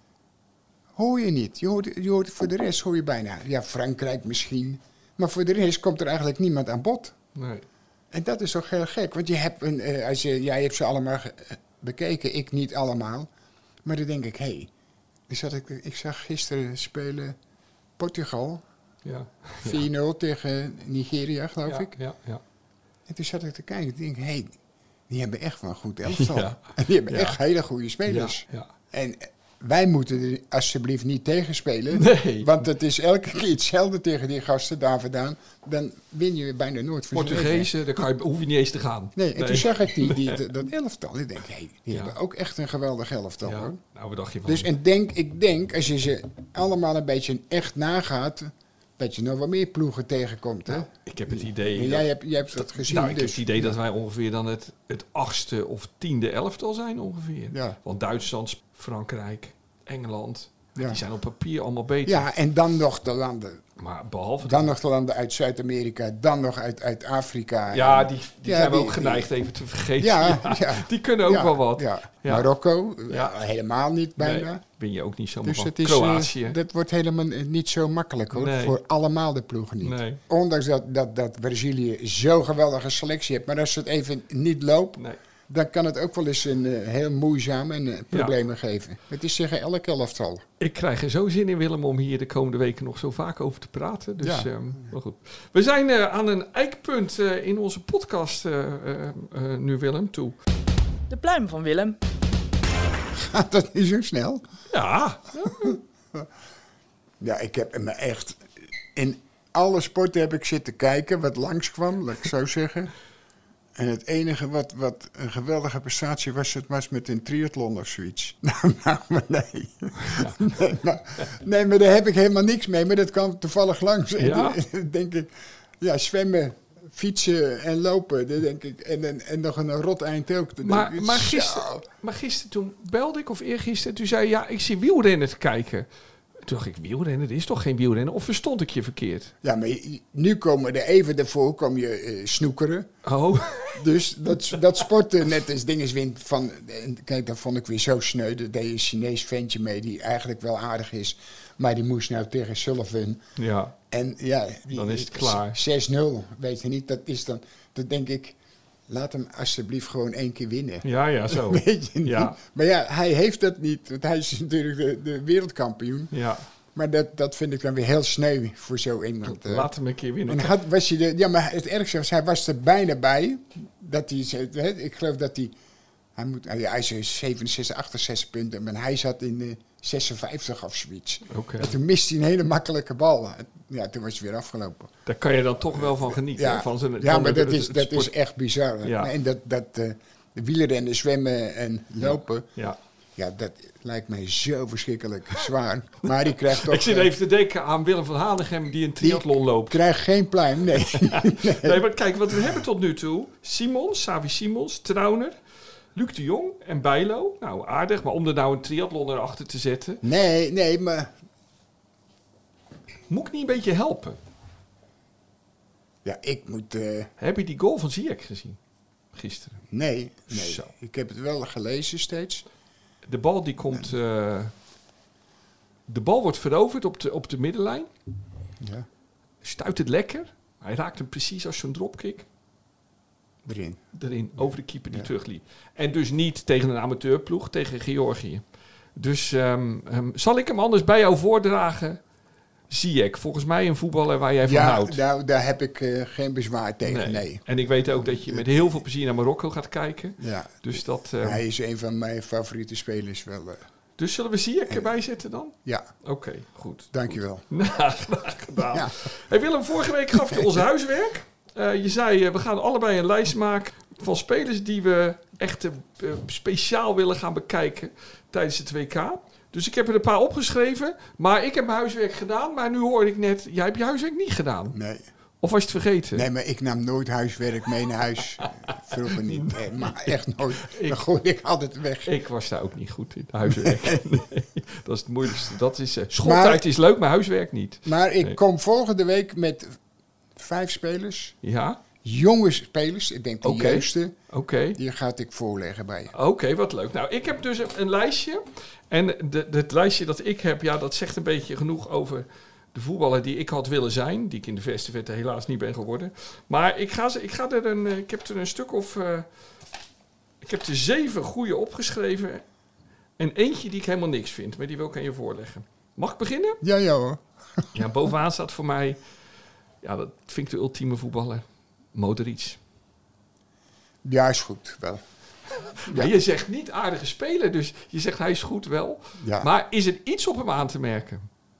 Speaker 2: hoor je niet. Je hoort, je hoort voor de rest hoor je bijna. Ja, Frankrijk misschien. Maar voor de rest komt er eigenlijk niemand aan bod.
Speaker 1: Nee.
Speaker 2: En dat is toch heel gek, want je hebt een, uh, als je, jij hebt ze allemaal ge- bekeken, ik niet allemaal. Maar dan denk ik, hé, hey, ik, ik zag gisteren spelen Portugal,
Speaker 1: ja.
Speaker 2: vier nul ja. tegen Nigeria, geloof
Speaker 1: ja,
Speaker 2: ik.
Speaker 1: Ja, ja.
Speaker 2: En toen zat ik te kijken en denk, hé, hey, die hebben echt wel een goed elftal.
Speaker 1: Ja.
Speaker 2: En die hebben
Speaker 1: ja.
Speaker 2: echt hele goede spelers.
Speaker 1: Ja, ja.
Speaker 2: En wij moeten er alsjeblieft niet tegen spelen.
Speaker 1: Nee.
Speaker 2: Want het is elke keer hetzelfde tegen die gasten daar vandaan. Dan win je bijna nooit van
Speaker 1: Portugezen, daar kan je, hoef je niet eens te gaan.
Speaker 2: Nee, en
Speaker 1: nee.
Speaker 2: toen zag ik die, die, dat elftal. Ik denk, hé, hey, die
Speaker 1: ja.
Speaker 2: hebben ook echt een geweldig elftal.
Speaker 1: Ja.
Speaker 2: Hoor.
Speaker 1: Nou, wat dacht je van?
Speaker 2: Dus en denk, ik denk, als je ze allemaal een beetje echt nagaat, dat je nog wel meer ploegen tegenkomt. Hè?
Speaker 1: Nou, ik heb het idee...
Speaker 2: En jij, hebt, jij hebt dat gezien.
Speaker 1: Nou, ik
Speaker 2: dus.
Speaker 1: heb het idee dat wij ongeveer dan het, het achtste of tiende elftal zijn ongeveer.
Speaker 2: Ja.
Speaker 1: Want Duitsland, Frankrijk, Engeland,
Speaker 2: Ja.
Speaker 1: Die zijn op papier allemaal beter.
Speaker 2: Ja, en dan nog de landen.
Speaker 1: Maar behalve...
Speaker 2: Dan nog de landen uit Zuid-Amerika, dan nog uit, uit Afrika.
Speaker 1: Ja,
Speaker 2: en,
Speaker 1: die, die
Speaker 2: ja,
Speaker 1: zijn we
Speaker 2: die,
Speaker 1: ook geneigd die, even te vergeten.
Speaker 2: Ja,
Speaker 1: ja,
Speaker 2: ja.
Speaker 1: Die kunnen ook
Speaker 2: ja,
Speaker 1: wel wat.
Speaker 2: Ja.
Speaker 1: Ja.
Speaker 2: Marokko,
Speaker 1: Ja.
Speaker 2: helemaal niet bijna.
Speaker 1: Nee, ben je ook niet zomaar
Speaker 2: Dus
Speaker 1: van.
Speaker 2: het is,
Speaker 1: Kroatië.
Speaker 2: uh, dat wordt helemaal niet zo makkelijk hoor.
Speaker 1: Nee.
Speaker 2: Voor allemaal de ploegen niet.
Speaker 1: Nee.
Speaker 2: Ondanks dat, dat, dat Brazilië zo'n geweldige selectie heeft. Maar als het even niet loopt,
Speaker 1: Nee.
Speaker 2: dan kan het ook wel eens een uh, heel moeizaam en uh, problemen
Speaker 1: Ja.
Speaker 2: geven. Het is tegen elk elftal.
Speaker 1: Ik krijg er zo zin in, Willem, om hier de komende weken nog zo vaak over te praten. Dus,
Speaker 2: Ja.
Speaker 1: um, wel goed. We zijn uh, aan een eikpunt uh, in onze podcast uh, uh, uh, nu, Willem, toe.
Speaker 3: De pluim van Willem.
Speaker 2: Gaat dat niet zo snel?
Speaker 1: Ja.
Speaker 2: Ja, ik heb me echt... In alle sporten heb ik zitten kijken wat langskwam, laat ik zo zeggen. En het enige wat, wat een geweldige prestatie was, het was met een triathlon of zoiets. Nou, nou maar nee.
Speaker 1: Ja.
Speaker 2: Nee, maar, nee, maar daar heb ik helemaal niks mee. Maar dat kwam toevallig langs. En
Speaker 1: Ja.
Speaker 2: dan denk ik, ja, zwemmen, fietsen en lopen. Dan denk ik, en, en, en nog een rot eind ook. Dan
Speaker 1: Maar,
Speaker 2: denk ik,
Speaker 1: maar,
Speaker 2: zo.
Speaker 1: gisteren, maar gisteren toen belde ik, of eergisteren, toen zei je, ja, ik zie wielrennen te kijken. Toen dacht ik, wielrennen, dit is toch geen wielrennen? Of verstond ik je verkeerd?
Speaker 2: Ja, maar je- nu komen er even daarvoor kom je uh, snoekeren.
Speaker 1: Oh,
Speaker 2: Dus dat, dat sporten net als dinges wint van... en kijk, dat vond ik weer zo sneu. Er deed een Chinees ventje mee die eigenlijk wel aardig is. Maar die moest nou tegen Sullivan.
Speaker 1: ja.
Speaker 2: En ja... Die,
Speaker 1: Dan is het klaar.
Speaker 2: zes nul, weet je niet. Dat is dan... Dat denk ik... Laat hem alsjeblieft gewoon één keer winnen.
Speaker 1: Ja, ja, zo.
Speaker 2: Weet je niet?
Speaker 1: Ja.
Speaker 2: Maar ja, hij heeft dat niet. Want hij is natuurlijk de, de wereldkampioen.
Speaker 1: Ja,
Speaker 2: Maar dat, dat vind ik dan weer heel sneu voor zo iemand. eh.
Speaker 1: laat hem een keer winnen.
Speaker 2: En had, was hij de, ja, maar het ergste was, hij was er bijna bij. Dat hij, zei, hè, ik geloof dat hij, hij, moet, hij is zevenenzestig, achtenzestig punten, maar hij zat in de zesenvijftig of zoiets.
Speaker 1: Oké.
Speaker 2: En toen miste hij een hele makkelijke bal. Ja, toen was het weer afgelopen.
Speaker 1: Daar kan je dan toch wel van genieten.
Speaker 2: Ja,
Speaker 1: van zijn,
Speaker 2: ja
Speaker 1: van
Speaker 2: maar
Speaker 1: de-
Speaker 2: dat, is,
Speaker 1: het
Speaker 2: dat
Speaker 1: sport-
Speaker 2: is echt bizar.
Speaker 1: Ja.
Speaker 2: En dat, dat uh, wielrennen, zwemmen en lopen,
Speaker 1: Ja.
Speaker 2: ja, dat lijkt mij zo verschrikkelijk zwaar. Maar die krijgt toch...
Speaker 1: Ik zit
Speaker 2: uh,
Speaker 1: even te denken aan Willem van Hanegem die een triathlon loopt.
Speaker 2: krijgt geen pluim, nee. nee.
Speaker 1: Nee, maar kijk, wat we hebben tot nu toe. Simons, Savi Simons, Trauner, Luc de Jong en Bijlo. Nou, aardig. Maar om er nou een triathlon erachter te zetten,
Speaker 2: Nee, nee, maar...
Speaker 1: moet ik niet een beetje helpen?
Speaker 2: Ja, ik moet... uh,
Speaker 1: Heb je die goal van Ziyech gezien? Gisteren.
Speaker 2: Nee, nee.
Speaker 1: Zo.
Speaker 2: Ik heb het wel gelezen steeds.
Speaker 1: De bal die komt... eh, de bal wordt veroverd op de, op de middenlijn.
Speaker 2: Ja,
Speaker 1: Stuit het lekker. Hij raakt hem precies als zo'n dropkick.
Speaker 2: erin.
Speaker 1: Erin, over de keeper die
Speaker 2: Ja.
Speaker 1: terugliep. En dus niet tegen een amateurploeg, tegen Georgië. Dus um, um, zal ik hem anders bij jou voordragen? Ziyech, volgens mij een voetballer waar jij van
Speaker 2: Ja,
Speaker 1: houdt.
Speaker 2: nou, daar heb ik uh, geen bezwaar tegen, nee.
Speaker 1: En ik weet ook dat je met heel veel plezier naar Marokko gaat kijken.
Speaker 2: Ja.
Speaker 1: Dus, dat, uh,
Speaker 2: Hij is een van mijn favoriete spelers wel. Uh,
Speaker 1: dus zullen we Ziyech erbij zetten dan?
Speaker 2: ja,
Speaker 1: Oké, okay, goed.
Speaker 2: dankjewel.
Speaker 1: Nou, graag gedaan.
Speaker 2: Ja.
Speaker 1: Hey Willem, vorige week gaf je ons huiswerk. Uh, je zei, uh, we gaan allebei een lijst maken van spelers die we echt uh, speciaal willen gaan bekijken tijdens het W K. Dus ik heb er een paar opgeschreven, maar ik heb mijn huiswerk gedaan. Maar nu hoorde ik net, jij hebt je huiswerk niet gedaan.
Speaker 2: Nee.
Speaker 1: Of was je het vergeten?
Speaker 2: Nee, maar ik nam nooit huiswerk mee naar huis. Vroeger niet. Nee, maar echt nooit.
Speaker 1: Ik-
Speaker 2: Dan gooi ik altijd weg.
Speaker 1: Ik was daar ook niet goed in, huiswerk. Nee, dat is het moeilijkste. Dat is, uh, schooltijd
Speaker 2: Maar-
Speaker 1: is leuk, maar huiswerk niet.
Speaker 2: Maar ik
Speaker 1: Nee.
Speaker 2: kom volgende week met vijf spelers.
Speaker 1: Ja,
Speaker 2: Jonge spelers. Ik denk de
Speaker 1: Oké.
Speaker 2: juiste.
Speaker 1: oké. Okay.
Speaker 2: Die ga ik voorleggen bij je.
Speaker 1: Oké, okay, wat leuk. Nou, ik heb dus een, een lijstje. En de, de, het lijstje dat ik heb, ja, dat zegt een beetje genoeg over de voetballer die ik had willen zijn. Die ik in de verste verte helaas niet ben geworden. Maar ik ga, ze, ik ga er een, ik heb er een stuk of... Uh, ik heb er zeven goede opgeschreven. En eentje die ik helemaal niks vind. Maar die wil ik aan je voorleggen. Mag ik beginnen?
Speaker 2: Ja, ja hoor.
Speaker 1: Ja, bovenaan staat voor mij... Ja, dat vind ik de ultieme voetballer. Modric.
Speaker 2: Ja, is goed, wel.
Speaker 1: Ja. Je zegt niet aardige speler, dus je zegt hij is goed wel.
Speaker 2: Ja.
Speaker 1: Maar is er iets op hem aan te merken?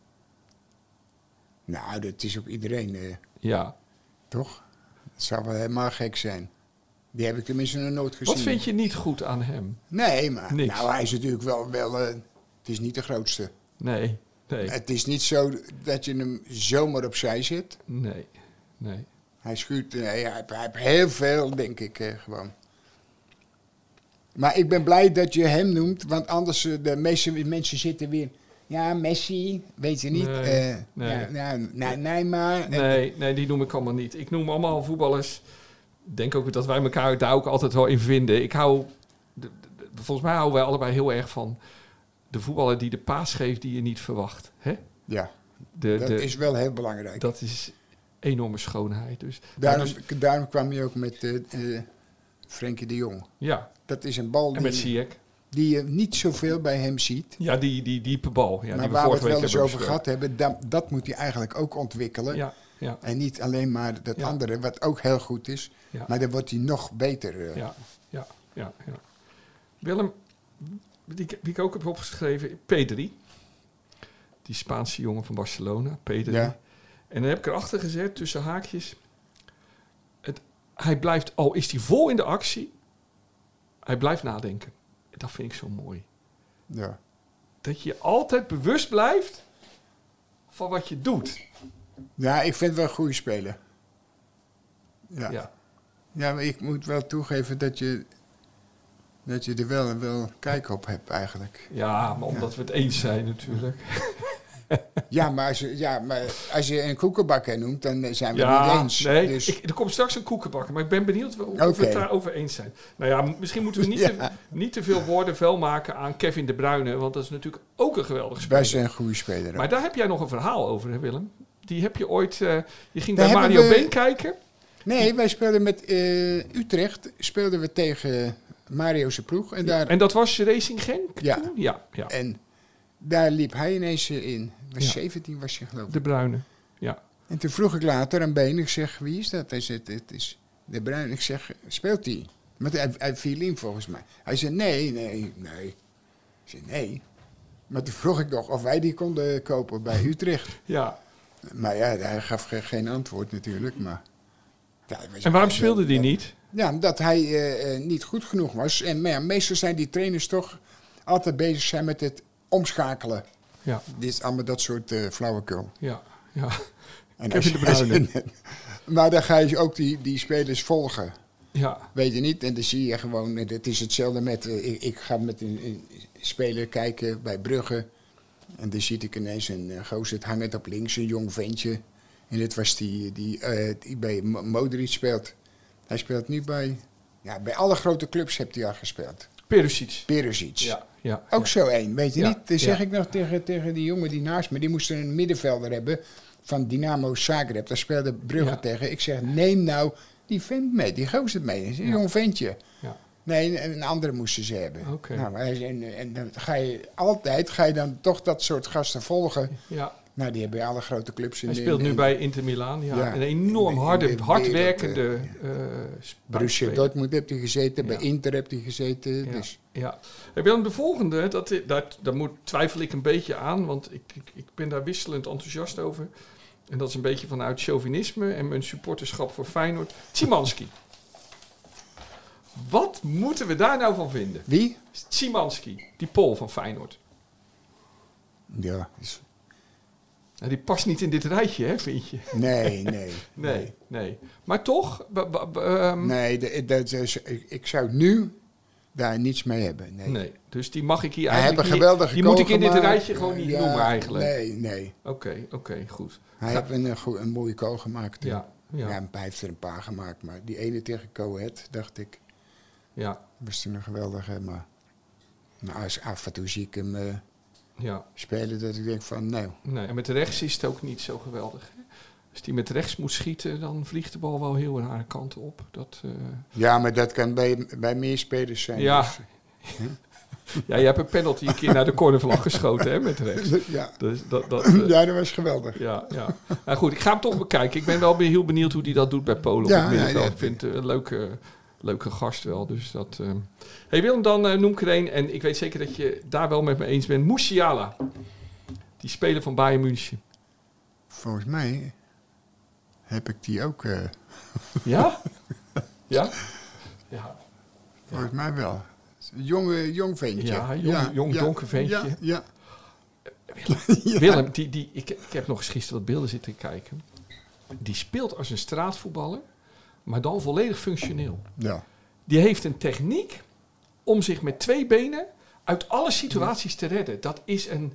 Speaker 2: Nou, dat is op iedereen, eh,
Speaker 1: Ja.
Speaker 2: toch? Het zou wel helemaal gek zijn. Die heb ik tenminste nog nooit gezien.
Speaker 1: Wat vind je niet goed aan hem?
Speaker 2: Nee, maar
Speaker 1: Niks.
Speaker 2: nou, hij is natuurlijk wel... wel uh, het is niet de grootste.
Speaker 1: Nee, nee,
Speaker 2: Het is niet zo dat je hem zomaar opzij zet.
Speaker 1: nee, nee.
Speaker 2: Hij schuurt... Uh, hij, hij heeft heel veel, denk ik, uh, gewoon. Maar ik ben blij dat je hem noemt, want anders uh, de meeste mensen zitten weer Ja, Messi, weet je niet.
Speaker 1: Nee,
Speaker 2: Uh,
Speaker 1: nee.
Speaker 2: Ja, ja, nee, Neymar.
Speaker 1: Nee, nee, die noem ik allemaal niet. Ik noem allemaal voetballers. Ik denk ook dat wij elkaar daar ook altijd wel in vinden. Ik hou, de, de, volgens mij houden wij allebei heel erg van de voetballer die de paas geeft die je niet verwacht. Hè?
Speaker 2: Ja,
Speaker 1: de,
Speaker 2: dat
Speaker 1: de,
Speaker 2: is wel heel belangrijk.
Speaker 1: Dat is enorme schoonheid. Dus,
Speaker 2: daarom,
Speaker 1: dus,
Speaker 2: daarom kwam je ook met uh, uh, Frenkie de Jong.
Speaker 1: Ja.
Speaker 2: Dat is een bal
Speaker 1: en met
Speaker 2: die,
Speaker 1: Ziyech.
Speaker 2: die je niet zoveel bij hem ziet.
Speaker 1: Ja, die, die diepe bal. Ja,
Speaker 2: maar
Speaker 1: die
Speaker 2: waar we,
Speaker 1: we
Speaker 2: het wel eens over
Speaker 1: besproken.
Speaker 2: gehad hebben, dat, dat moet hij eigenlijk ook ontwikkelen.
Speaker 1: Ja, ja.
Speaker 2: En niet alleen maar dat
Speaker 1: ja.
Speaker 2: andere, wat ook heel goed is.
Speaker 1: Ja.
Speaker 2: Maar dan wordt hij nog beter. Uh.
Speaker 1: Ja, ja, ja, ja. Willem, die, die ik ook heb opgeschreven, Pedri. Die Spaanse jongen van Barcelona, Pedri.
Speaker 2: Ja.
Speaker 1: En dan heb ik erachter gezet, tussen haakjes. Het, hij blijft, al is hij vol in de actie, hij blijft nadenken. Dat vind ik zo mooi.
Speaker 2: Ja.
Speaker 1: Dat je altijd bewust blijft van wat je doet.
Speaker 2: Ja, ik vind het wel een goede speler. Ja.
Speaker 1: Ja.
Speaker 2: Ja, maar ik moet wel toegeven dat je, dat je er wel, wel kijk op hebt eigenlijk.
Speaker 1: Ja, maar omdat ja. we het eens zijn natuurlijk.
Speaker 2: Ja, maar als je, ja, maar als je een koekenbakker noemt, dan zijn we
Speaker 1: ja,
Speaker 2: het niet eens.
Speaker 1: Nee,
Speaker 2: dus.
Speaker 1: ik, er komt straks een koekenbakker, maar ik ben benieuwd of
Speaker 2: okay.
Speaker 1: we het daarover eens zijn. Nou ja, misschien moeten we niet, ja. te, niet te veel woorden vuil maken aan Kevin De Bruyne, want dat is natuurlijk ook een geweldige speler.
Speaker 2: Wij zijn een goede speler.
Speaker 1: Maar ook. Daar heb jij nog een verhaal over, hè, Willem? Die heb je ooit... Uh, je ging
Speaker 2: daar
Speaker 1: bij Mario
Speaker 2: we...
Speaker 1: Been kijken.
Speaker 2: Nee, wij speelden met uh, Utrecht, speelden we tegen Mario's ploeg. En, daar...
Speaker 1: en dat was Racing Genk?
Speaker 2: Ja.
Speaker 1: ja, ja.
Speaker 2: En daar liep hij ineens in. Was
Speaker 1: ja.
Speaker 2: zeventien was je geloof ik.
Speaker 1: De Bruyne, ja.
Speaker 2: En toen vroeg ik later aan Been, ik zeg, wie is dat? Hij zei, het is De Bruyne. Ik zeg, speelt hij? Maar hij, hij viel in volgens mij. Hij zei, nee, nee, nee. Ik zei, nee. Maar toen vroeg ik nog of wij die konden kopen bij Utrecht.
Speaker 1: Ja.
Speaker 2: Maar ja, hij gaf ge- geen antwoord natuurlijk, maar... Ja,
Speaker 1: en waarom speelde hij niet?
Speaker 2: Ja, omdat hij uh, uh, niet goed genoeg was. En maar ja, meestal zijn die trainers toch altijd bezig zijn met het omschakelen.
Speaker 1: Ja.
Speaker 2: Dit is allemaal dat soort uh, flauwekul.
Speaker 1: Ja, ja.
Speaker 2: En
Speaker 1: Kevin De Bruyne.
Speaker 2: Maar dan ga je ook die, die spelers volgen.
Speaker 1: Ja.
Speaker 2: Weet je niet? En dan zie je gewoon, het is hetzelfde met... Uh, ik, ik ga met een, een speler kijken bij Brugge. En dan zie ik ineens een uh, gozer, het hangt op links, een jong ventje. En dit was die, die, uh, die bij Modric speelt. Hij speelt nu bij... Ja, bij alle grote clubs heeft hij al gespeeld.
Speaker 1: Perisic.
Speaker 2: Perisic.
Speaker 1: Ja, ja,
Speaker 2: ook
Speaker 1: ja.
Speaker 2: zo één, weet je
Speaker 1: ja,
Speaker 2: niet? Dan zeg
Speaker 1: ja.
Speaker 2: ik nog tegen, tegen die jongen die naast me... Die moesten een middenvelder hebben van Dynamo Zagreb. Daar speelde Brugge
Speaker 1: ja.
Speaker 2: tegen. Ik zeg, neem nou die vent mee. Die gozer mee. Dat is een
Speaker 1: ja.
Speaker 2: jong ventje.
Speaker 1: Ja.
Speaker 2: Nee, een, een andere moesten ze hebben.
Speaker 1: Okay.
Speaker 2: Nou, en, en dan ga je altijd ga je dan toch dat soort gasten volgen.
Speaker 1: Ja.
Speaker 2: Nou, die hebben bij alle grote clubs. In
Speaker 1: Hij
Speaker 2: de,
Speaker 1: speelt
Speaker 2: in,
Speaker 1: nu bij Inter Milaan. Ja.
Speaker 2: Ja.
Speaker 1: Een enorm harde,
Speaker 2: In de
Speaker 1: hardwerkende
Speaker 2: wereld,
Speaker 1: uh,
Speaker 2: Borussia Dortmund heeft hij gezeten.
Speaker 1: Ja.
Speaker 2: Bij Inter heeft hij gezeten.
Speaker 1: Ja.
Speaker 2: Dus.
Speaker 1: Ja. Hey, Willem, de volgende, dat, dat, daar moet, twijfel ik een beetje aan. Want ik, ik, ik ben daar wisselend enthousiast over. En dat is een beetje vanuit chauvinisme en mijn supporterschap voor Feyenoord. Szymanski. Wat moeten we daar nou van vinden?
Speaker 2: Wie?
Speaker 1: Szymanski, die Pool van Feyenoord.
Speaker 2: Ja. Is...
Speaker 1: Nou, die past niet in dit rijtje, hè, vind je?
Speaker 2: Nee, nee.
Speaker 1: nee, nee. Maar toch... B- b- b- um...
Speaker 2: Nee, de, de, de, ik, ik zou nu daar niets mee hebben. Nee.
Speaker 1: nee. Dus die mag ik hier
Speaker 2: Hij
Speaker 1: eigenlijk
Speaker 2: heeft een geweldige
Speaker 1: niet... Die moet ik in dit
Speaker 2: gemaakt.
Speaker 1: rijtje gewoon niet
Speaker 2: ja,
Speaker 1: noemen eigenlijk.
Speaker 2: Nee, nee.
Speaker 1: Oké, okay, oké, okay, goed.
Speaker 2: Hij
Speaker 1: Ga...
Speaker 2: heeft een, een, goe, een mooie goal gemaakt.
Speaker 1: Ja, ja.
Speaker 2: ja, hij heeft er een paar gemaakt. Maar die ene tegen Coët, dacht ik...
Speaker 1: Ja.
Speaker 2: Was toen een geweldige, maar... Maar als af en toe zie ik hem uh,
Speaker 1: ja.
Speaker 2: spelen dat ik denk van, nou...
Speaker 1: Nee, en met rechts is het ook niet zo geweldig. Hè? Als die met rechts moet schieten, dan vliegt de bal wel heel rare kanten op. Dat, uh...
Speaker 2: Ja, maar dat kan bij, bij meer spelers zijn.
Speaker 1: Ja.
Speaker 2: Dus, hm?
Speaker 1: Ja, je hebt een penalty een keer naar de cornervlag geschoten, hè, met rechts.
Speaker 2: Ja.
Speaker 1: Dus dat, dat, uh...
Speaker 2: ja, dat was geweldig.
Speaker 1: Ja, ja. Nou goed, ik ga hem toch bekijken. Ik ben wel heel benieuwd hoe hij dat doet bij Polen.
Speaker 2: Ja,
Speaker 1: op het middenveld.
Speaker 2: ja, ja.
Speaker 1: Ik vind het een leuke... Leuke gast wel, dus dat... Uh... Hey Willem, dan uh, noem ik er een. En ik weet zeker dat je daar wel met me eens bent. Musiala. Die speler van Bayern München.
Speaker 2: Volgens mij heb ik die ook... Uh...
Speaker 1: Ja? Ja? Ja.
Speaker 2: Volgens mij wel. Jonge, jong ventje.
Speaker 1: Ja, jong,
Speaker 2: ja,
Speaker 1: jong
Speaker 2: ja,
Speaker 1: donker ventje.
Speaker 2: Ja, ja.
Speaker 1: Willem, ja. Willem die, die, ik, ik heb nog eens gisteren wat beelden zitten kijken. Die speelt als een straatvoetballer, maar dan volledig functioneel.
Speaker 2: Ja.
Speaker 1: Die heeft een techniek om zich met twee benen uit alle situaties te redden. Dat is een...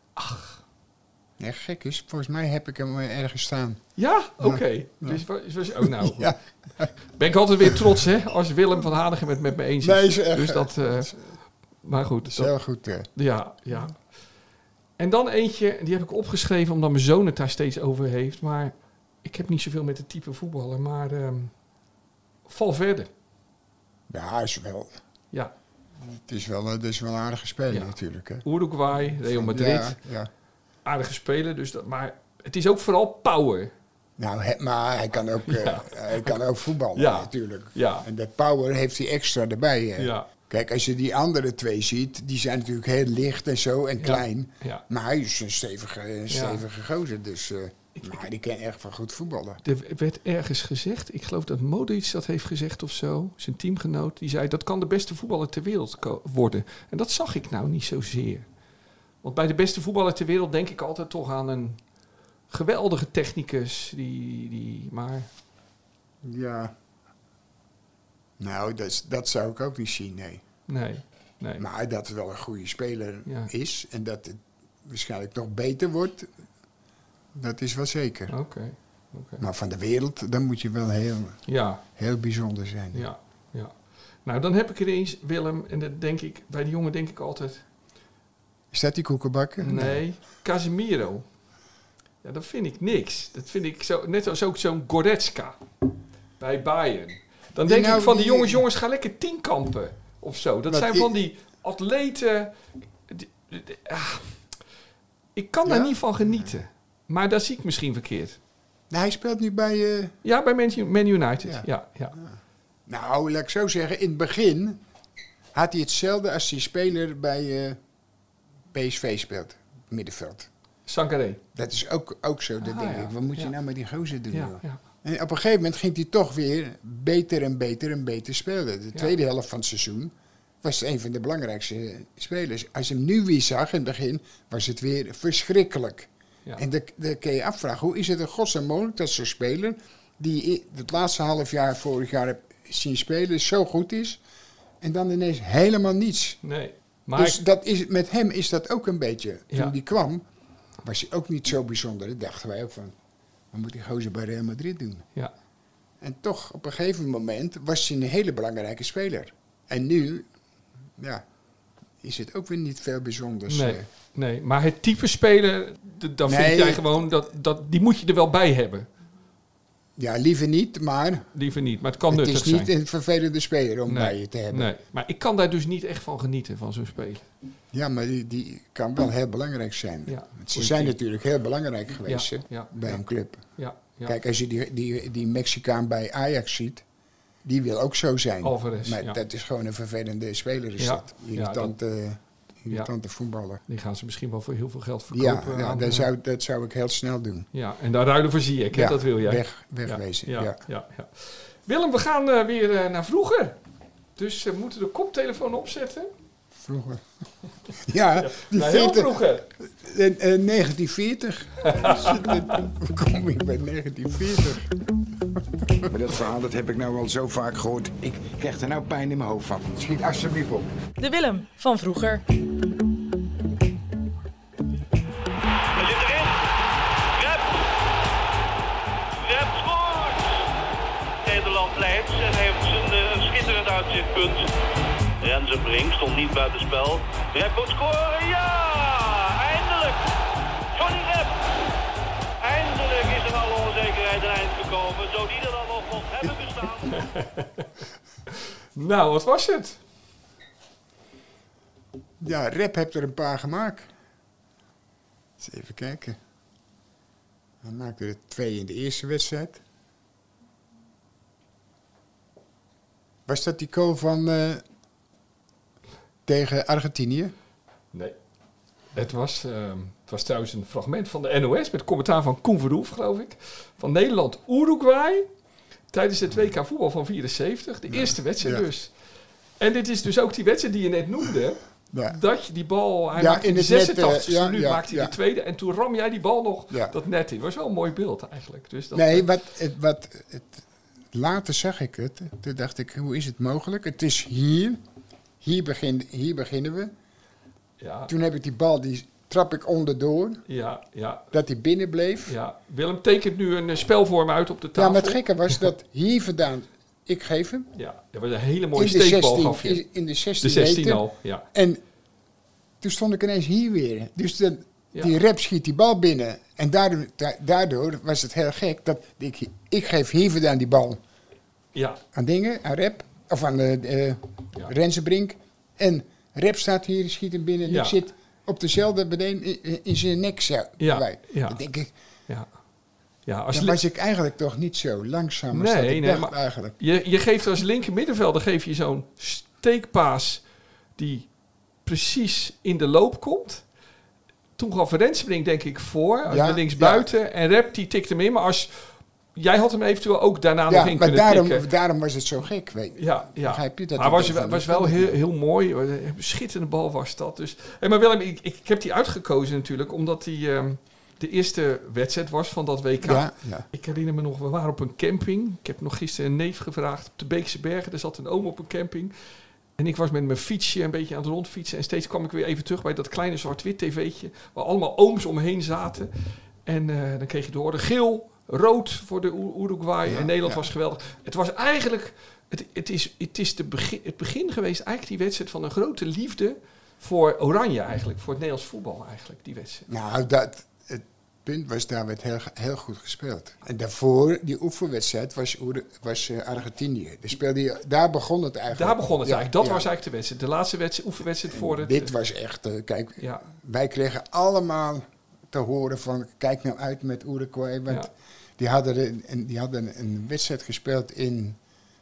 Speaker 1: Ach.
Speaker 2: Ja, gek is. Volgens mij heb ik hem ergens staan.
Speaker 1: Ja? Oké. Okay. Ja. Dus, dus, oh, nou. Ja. Ben ik altijd weer trots, hè? Als Willem van Hanegem het met me eens is.
Speaker 2: Nee, is echt,
Speaker 1: dus dat... Uh, maar goed.
Speaker 2: Dat is heel goed, hè?
Speaker 1: Ja, ja. En dan eentje, die heb ik opgeschreven omdat mijn zoon het daar steeds over heeft. Maar ik heb niet zoveel met het type voetballer. Maar um, Valverde.
Speaker 2: Ja, is wel...
Speaker 1: Ja.
Speaker 2: Het is wel, het is wel een aardige speler ja. natuurlijk. Hè?
Speaker 1: Uruguay, Real Madrid.
Speaker 2: Ja, ja.
Speaker 1: Aardige speler. Dus dat, maar het is ook vooral power.
Speaker 2: Nou, he, maar hij kan ook, ja. uh, hij kan ook voetballen
Speaker 1: ja.
Speaker 2: natuurlijk.
Speaker 1: Ja.
Speaker 2: En dat power heeft hij extra erbij. Hè?
Speaker 1: Ja.
Speaker 2: Kijk, als je die andere twee ziet, die zijn natuurlijk heel licht en zo en klein.
Speaker 1: Ja. Ja.
Speaker 2: Maar hij is een stevige, stevige ja. gozer. Dus uh,
Speaker 1: ik,
Speaker 2: maar die kan echt van goed voetballen.
Speaker 1: Er werd ergens gezegd, ik geloof dat Modric dat heeft gezegd of zo, zijn teamgenoot, die zei dat kan de beste voetballer ter wereld ko- worden. En dat zag ik nou niet zozeer. Want bij de beste voetballer ter wereld denk ik altijd toch aan een geweldige technicus. Die, die, maar...
Speaker 2: Ja. Nou, dat, dat zou ik ook niet zien, nee.
Speaker 1: Nee, nee.
Speaker 2: Maar dat het wel een goede speler
Speaker 1: ja.
Speaker 2: is en dat het waarschijnlijk nog beter wordt, dat is wel zeker.
Speaker 1: Oké. Okay. Okay.
Speaker 2: Maar van de wereld, dan moet je wel heel,
Speaker 1: ja.
Speaker 2: heel bijzonder zijn.
Speaker 1: Ja, ja. Nou, dan heb ik er eens, Willem, en dat denk ik, bij die jongen denk ik altijd...
Speaker 2: Is dat die koekenbakker?
Speaker 1: Nee, nee. Casemiro. Ja, dat vind ik niks. Dat vind ik zo, net als ook zo'n Goretzka bij Bayern. Dan denk nou, ik van die, die jongens, jongens, ga lekker tienkampen of zo. Dat zijn die, van die atleten... Die, die, die, ah, ik kan ja? daar niet van genieten. Maar dat zie ik misschien verkeerd.
Speaker 2: Nou, hij speelt nu bij... Uh...
Speaker 1: Ja, bij Man, Man United. Ja. Ja, ja.
Speaker 2: Ja. Nou, laat ik zo zeggen. In het begin had hij hetzelfde als die speler bij uh, P S V speelt. Middenveld.
Speaker 1: Sangaré.
Speaker 2: Dat is ook, ook zo, dat ah, denk ja. ik. Wat moet je ja. nou met die gozer doen?
Speaker 1: Ja, ja.
Speaker 2: En op een gegeven moment ging hij toch weer beter en beter en beter spelen. De tweede ja. helft van het seizoen was een van de belangrijkste spelers. Als je hem nu weer zag in het begin, was het weer verschrikkelijk. Ja. En dan, dan kun je afvragen, hoe is het in godsnaam mogelijk dat zo'n speler, die het laatste half jaar, vorig jaar heb zien spelen, zo goed is, en dan ineens helemaal niets.
Speaker 1: Nee. Maar
Speaker 2: dus ik... dat is, met hem is dat ook een beetje. Toen
Speaker 1: ja.
Speaker 2: die kwam, was hij ook niet zo bijzonder. Dat dachten wij ook van, wat moet die gozer bij Real Madrid doen?
Speaker 1: Ja.
Speaker 2: En toch, op een gegeven moment, was hij een hele belangrijke speler. En nu, ja, is het ook weer niet veel bijzonders.
Speaker 1: Nee, nee. Maar het type speler, dan nee, vind jij gewoon, dat, dat, die moet je er wel bij hebben.
Speaker 2: Ja, liever niet, maar...
Speaker 1: Liever niet, maar het kan nuttig zijn.
Speaker 2: Het is niet een vervelende speler om
Speaker 1: nee,
Speaker 2: bij je te hebben.
Speaker 1: Nee, maar ik kan daar dus niet echt van genieten, van zo'n speler.
Speaker 2: Ja, maar die, die kan wel heel belangrijk zijn.
Speaker 1: Ja,
Speaker 2: ze zijn natuurlijk heel belangrijk geweest ja,
Speaker 1: ja,
Speaker 2: bij
Speaker 1: ja,
Speaker 2: een club.
Speaker 1: Ja, ja.
Speaker 2: Kijk, als je die, die, die Mexicaan bij Ajax ziet, die wil ook zo zijn.
Speaker 1: Alvarez,
Speaker 2: maar
Speaker 1: ja.
Speaker 2: dat is gewoon een vervelende speler. Is
Speaker 1: ja,
Speaker 2: dat. Irritante,
Speaker 1: ja, dat,
Speaker 2: irritante
Speaker 1: ja.
Speaker 2: voetballer.
Speaker 1: Die gaan ze misschien wel voor heel veel geld verkopen.
Speaker 2: Ja, ja
Speaker 1: aan,
Speaker 2: dat, zou, dat zou ik heel snel doen.
Speaker 1: Ja, en daar ruilen voor zie ik, hè?
Speaker 2: Ja,
Speaker 1: dat wil jij.
Speaker 2: Weg, wegwezen,
Speaker 1: ja,
Speaker 2: ja.
Speaker 1: Ja, ja. Willem, we gaan uh, weer uh, naar vroeger. Dus we uh, moeten de koptelefoon opzetten.
Speaker 2: Vroeger. Ja,
Speaker 1: ja
Speaker 2: die
Speaker 1: nou, heel
Speaker 2: veertig,
Speaker 1: vroeger.
Speaker 2: Uh, uh, negentien veertig. Hoe kom ik bij negentien veertig?
Speaker 4: Maar dat verhaal dat heb ik nou al zo vaak gehoord. Ik krijg er nou pijn in mijn hoofd van.
Speaker 2: Schiet alsjeblieft op.
Speaker 3: De Willem van vroeger.
Speaker 5: Hij zit erin. Rep. Rep scoort. Nederland leidt en heeft zijn uh, schitterend uitzichtpunt. Renze Brink stond niet buiten spel. Rep moet scoren. Ja! Eindelijk! Johnny Rep! Eindelijk is er alle onzekerheid een eind gekomen. Zo die er dan nog mocht hebben bestaan.
Speaker 1: Nou, wat was het?
Speaker 2: Ja, Rep heeft er een paar gemaakt. Eens even kijken. Hij maakte er twee in de eerste wedstrijd. Was dat die goal van uh, tegen Argentinië?
Speaker 1: Nee. Het was, uh, het was trouwens een fragment van de N O S met commentaar van Koen Verhoef, geloof ik. Van Nederland-Uruguay tijdens het W K voetbal van vierenzeventig. De ja. eerste wedstrijd ja. dus. En dit is dus ook die wedstrijd die je net noemde. Ja. Dat je die bal, hij
Speaker 2: ja,
Speaker 1: maakte
Speaker 2: in
Speaker 1: de zesentachtigste
Speaker 2: net, uh, ja,
Speaker 1: minuut,
Speaker 2: ja,
Speaker 1: maakte hij
Speaker 2: ja.
Speaker 1: de tweede. En toen ram jij die bal nog
Speaker 2: ja.
Speaker 1: dat net in. Dat was wel een mooi beeld eigenlijk. Dus dat,
Speaker 2: nee, wat, het, wat het, later zag ik het. Toen dacht ik, hoe is het mogelijk? Het is hier. Hier, begin, hier beginnen we.
Speaker 1: Ja.
Speaker 2: Toen heb ik die bal, die trap ik onderdoor.
Speaker 1: Ja, ja.
Speaker 2: Dat hij binnen bleef.
Speaker 1: Ja. Willem tekent nu een uh, spelvorm uit op de tafel.
Speaker 2: Ja, maar het gekke was dat hier vandaan, ik geef hem.
Speaker 1: Ja, dat was een hele mooie
Speaker 2: in de
Speaker 1: steekbal.
Speaker 2: zestien,
Speaker 1: Gaf je.
Speaker 2: in, in de zestien,
Speaker 1: De zestien
Speaker 2: meter.
Speaker 1: al, ja.
Speaker 2: En toen stond ik ineens hier weer. Dus de,
Speaker 1: Ja.
Speaker 2: die rep schiet die bal binnen. En daardoor, da- daardoor was het heel gek dat ik, ik geef hier vandaan die bal
Speaker 1: Ja,
Speaker 2: aan dingen, aan rep. Of aan de uh,
Speaker 1: Ja.
Speaker 2: Rensenbrink. En rep staat hier, schiet hem binnen. En
Speaker 1: Ja.
Speaker 2: ik zit op dezelfde beneden in, in zijn nek. Zo,
Speaker 1: Ja,
Speaker 2: bij.
Speaker 1: ja.
Speaker 2: Dan denk ik,
Speaker 1: ja. ja als
Speaker 2: dan
Speaker 1: li-
Speaker 2: was ik eigenlijk toch niet zo langzaam als
Speaker 1: Nee,
Speaker 2: dat ik
Speaker 1: nee,
Speaker 2: dacht
Speaker 1: maar-
Speaker 2: eigenlijk.
Speaker 1: je, je geeft als linker middenvelder geef je zo'n steekpaas die precies in de loop komt. Toen gaf Rensenbrink denk ik voor, als
Speaker 2: Ja,
Speaker 1: we linksbuiten. En Rep die tikte hem in. Maar als, jij had hem eventueel ook daarna nog
Speaker 2: Ja,
Speaker 1: in
Speaker 2: maar
Speaker 1: kunnen
Speaker 2: daarom,
Speaker 1: tikken.
Speaker 2: daarom was het zo gek, weet je.
Speaker 1: Ja, ja.
Speaker 2: Begrijp je? Dat
Speaker 1: maar
Speaker 2: ik
Speaker 1: was,
Speaker 2: denk
Speaker 1: wel-
Speaker 2: van,
Speaker 1: was
Speaker 2: dat
Speaker 1: wel
Speaker 2: kan
Speaker 1: heel,
Speaker 2: niet.
Speaker 1: heel mooi. Een schitterende bal was dat. Dus. Hey, maar Willem, ik, ik, ik heb die uitgekozen natuurlijk, omdat die ehm, de eerste wedstrijd was van dat W K.
Speaker 2: Ja, ja.
Speaker 1: Ik herinner me nog, we waren op een camping. Ik heb nog gisteren een neef gevraagd op de Beekse Bergen. Er zat een oom op een camping. En ik was met mijn fietsje een beetje aan het rondfietsen. En steeds kwam ik weer even terug bij dat kleine zwart-wit tv'tje. Waar allemaal ooms omheen zaten. En uh, dan kreeg je te horen geel, rood voor de U- Uruguay.
Speaker 2: Ja,
Speaker 1: en Nederland
Speaker 2: ja.
Speaker 1: was geweldig. Het was eigenlijk, het, het is, het is de begin, het begin geweest, eigenlijk die wedstrijd van een grote liefde voor Oranje eigenlijk. Voor het Nederlands voetbal eigenlijk, die wedstrijd.
Speaker 2: Nou, dat, het punt was, daar werd heel, heel goed gespeeld. En daarvoor, die oefenwedstrijd, was, Oer- was uh, Argentinië. Daar, speelde je, daar begon het eigenlijk.
Speaker 1: Daar begon het
Speaker 2: Ja,
Speaker 1: eigenlijk. Dat
Speaker 2: ja.
Speaker 1: was eigenlijk de wedstrijd. De laatste wedstrijd, oefenwedstrijd voor het...
Speaker 2: Dit was echt, uh, kijk,
Speaker 1: Ja,
Speaker 2: wij kregen allemaal te horen van, kijk nou uit met Uruguay. Want
Speaker 1: Ja.
Speaker 2: die, hadden een, een- die hadden een wedstrijd gespeeld in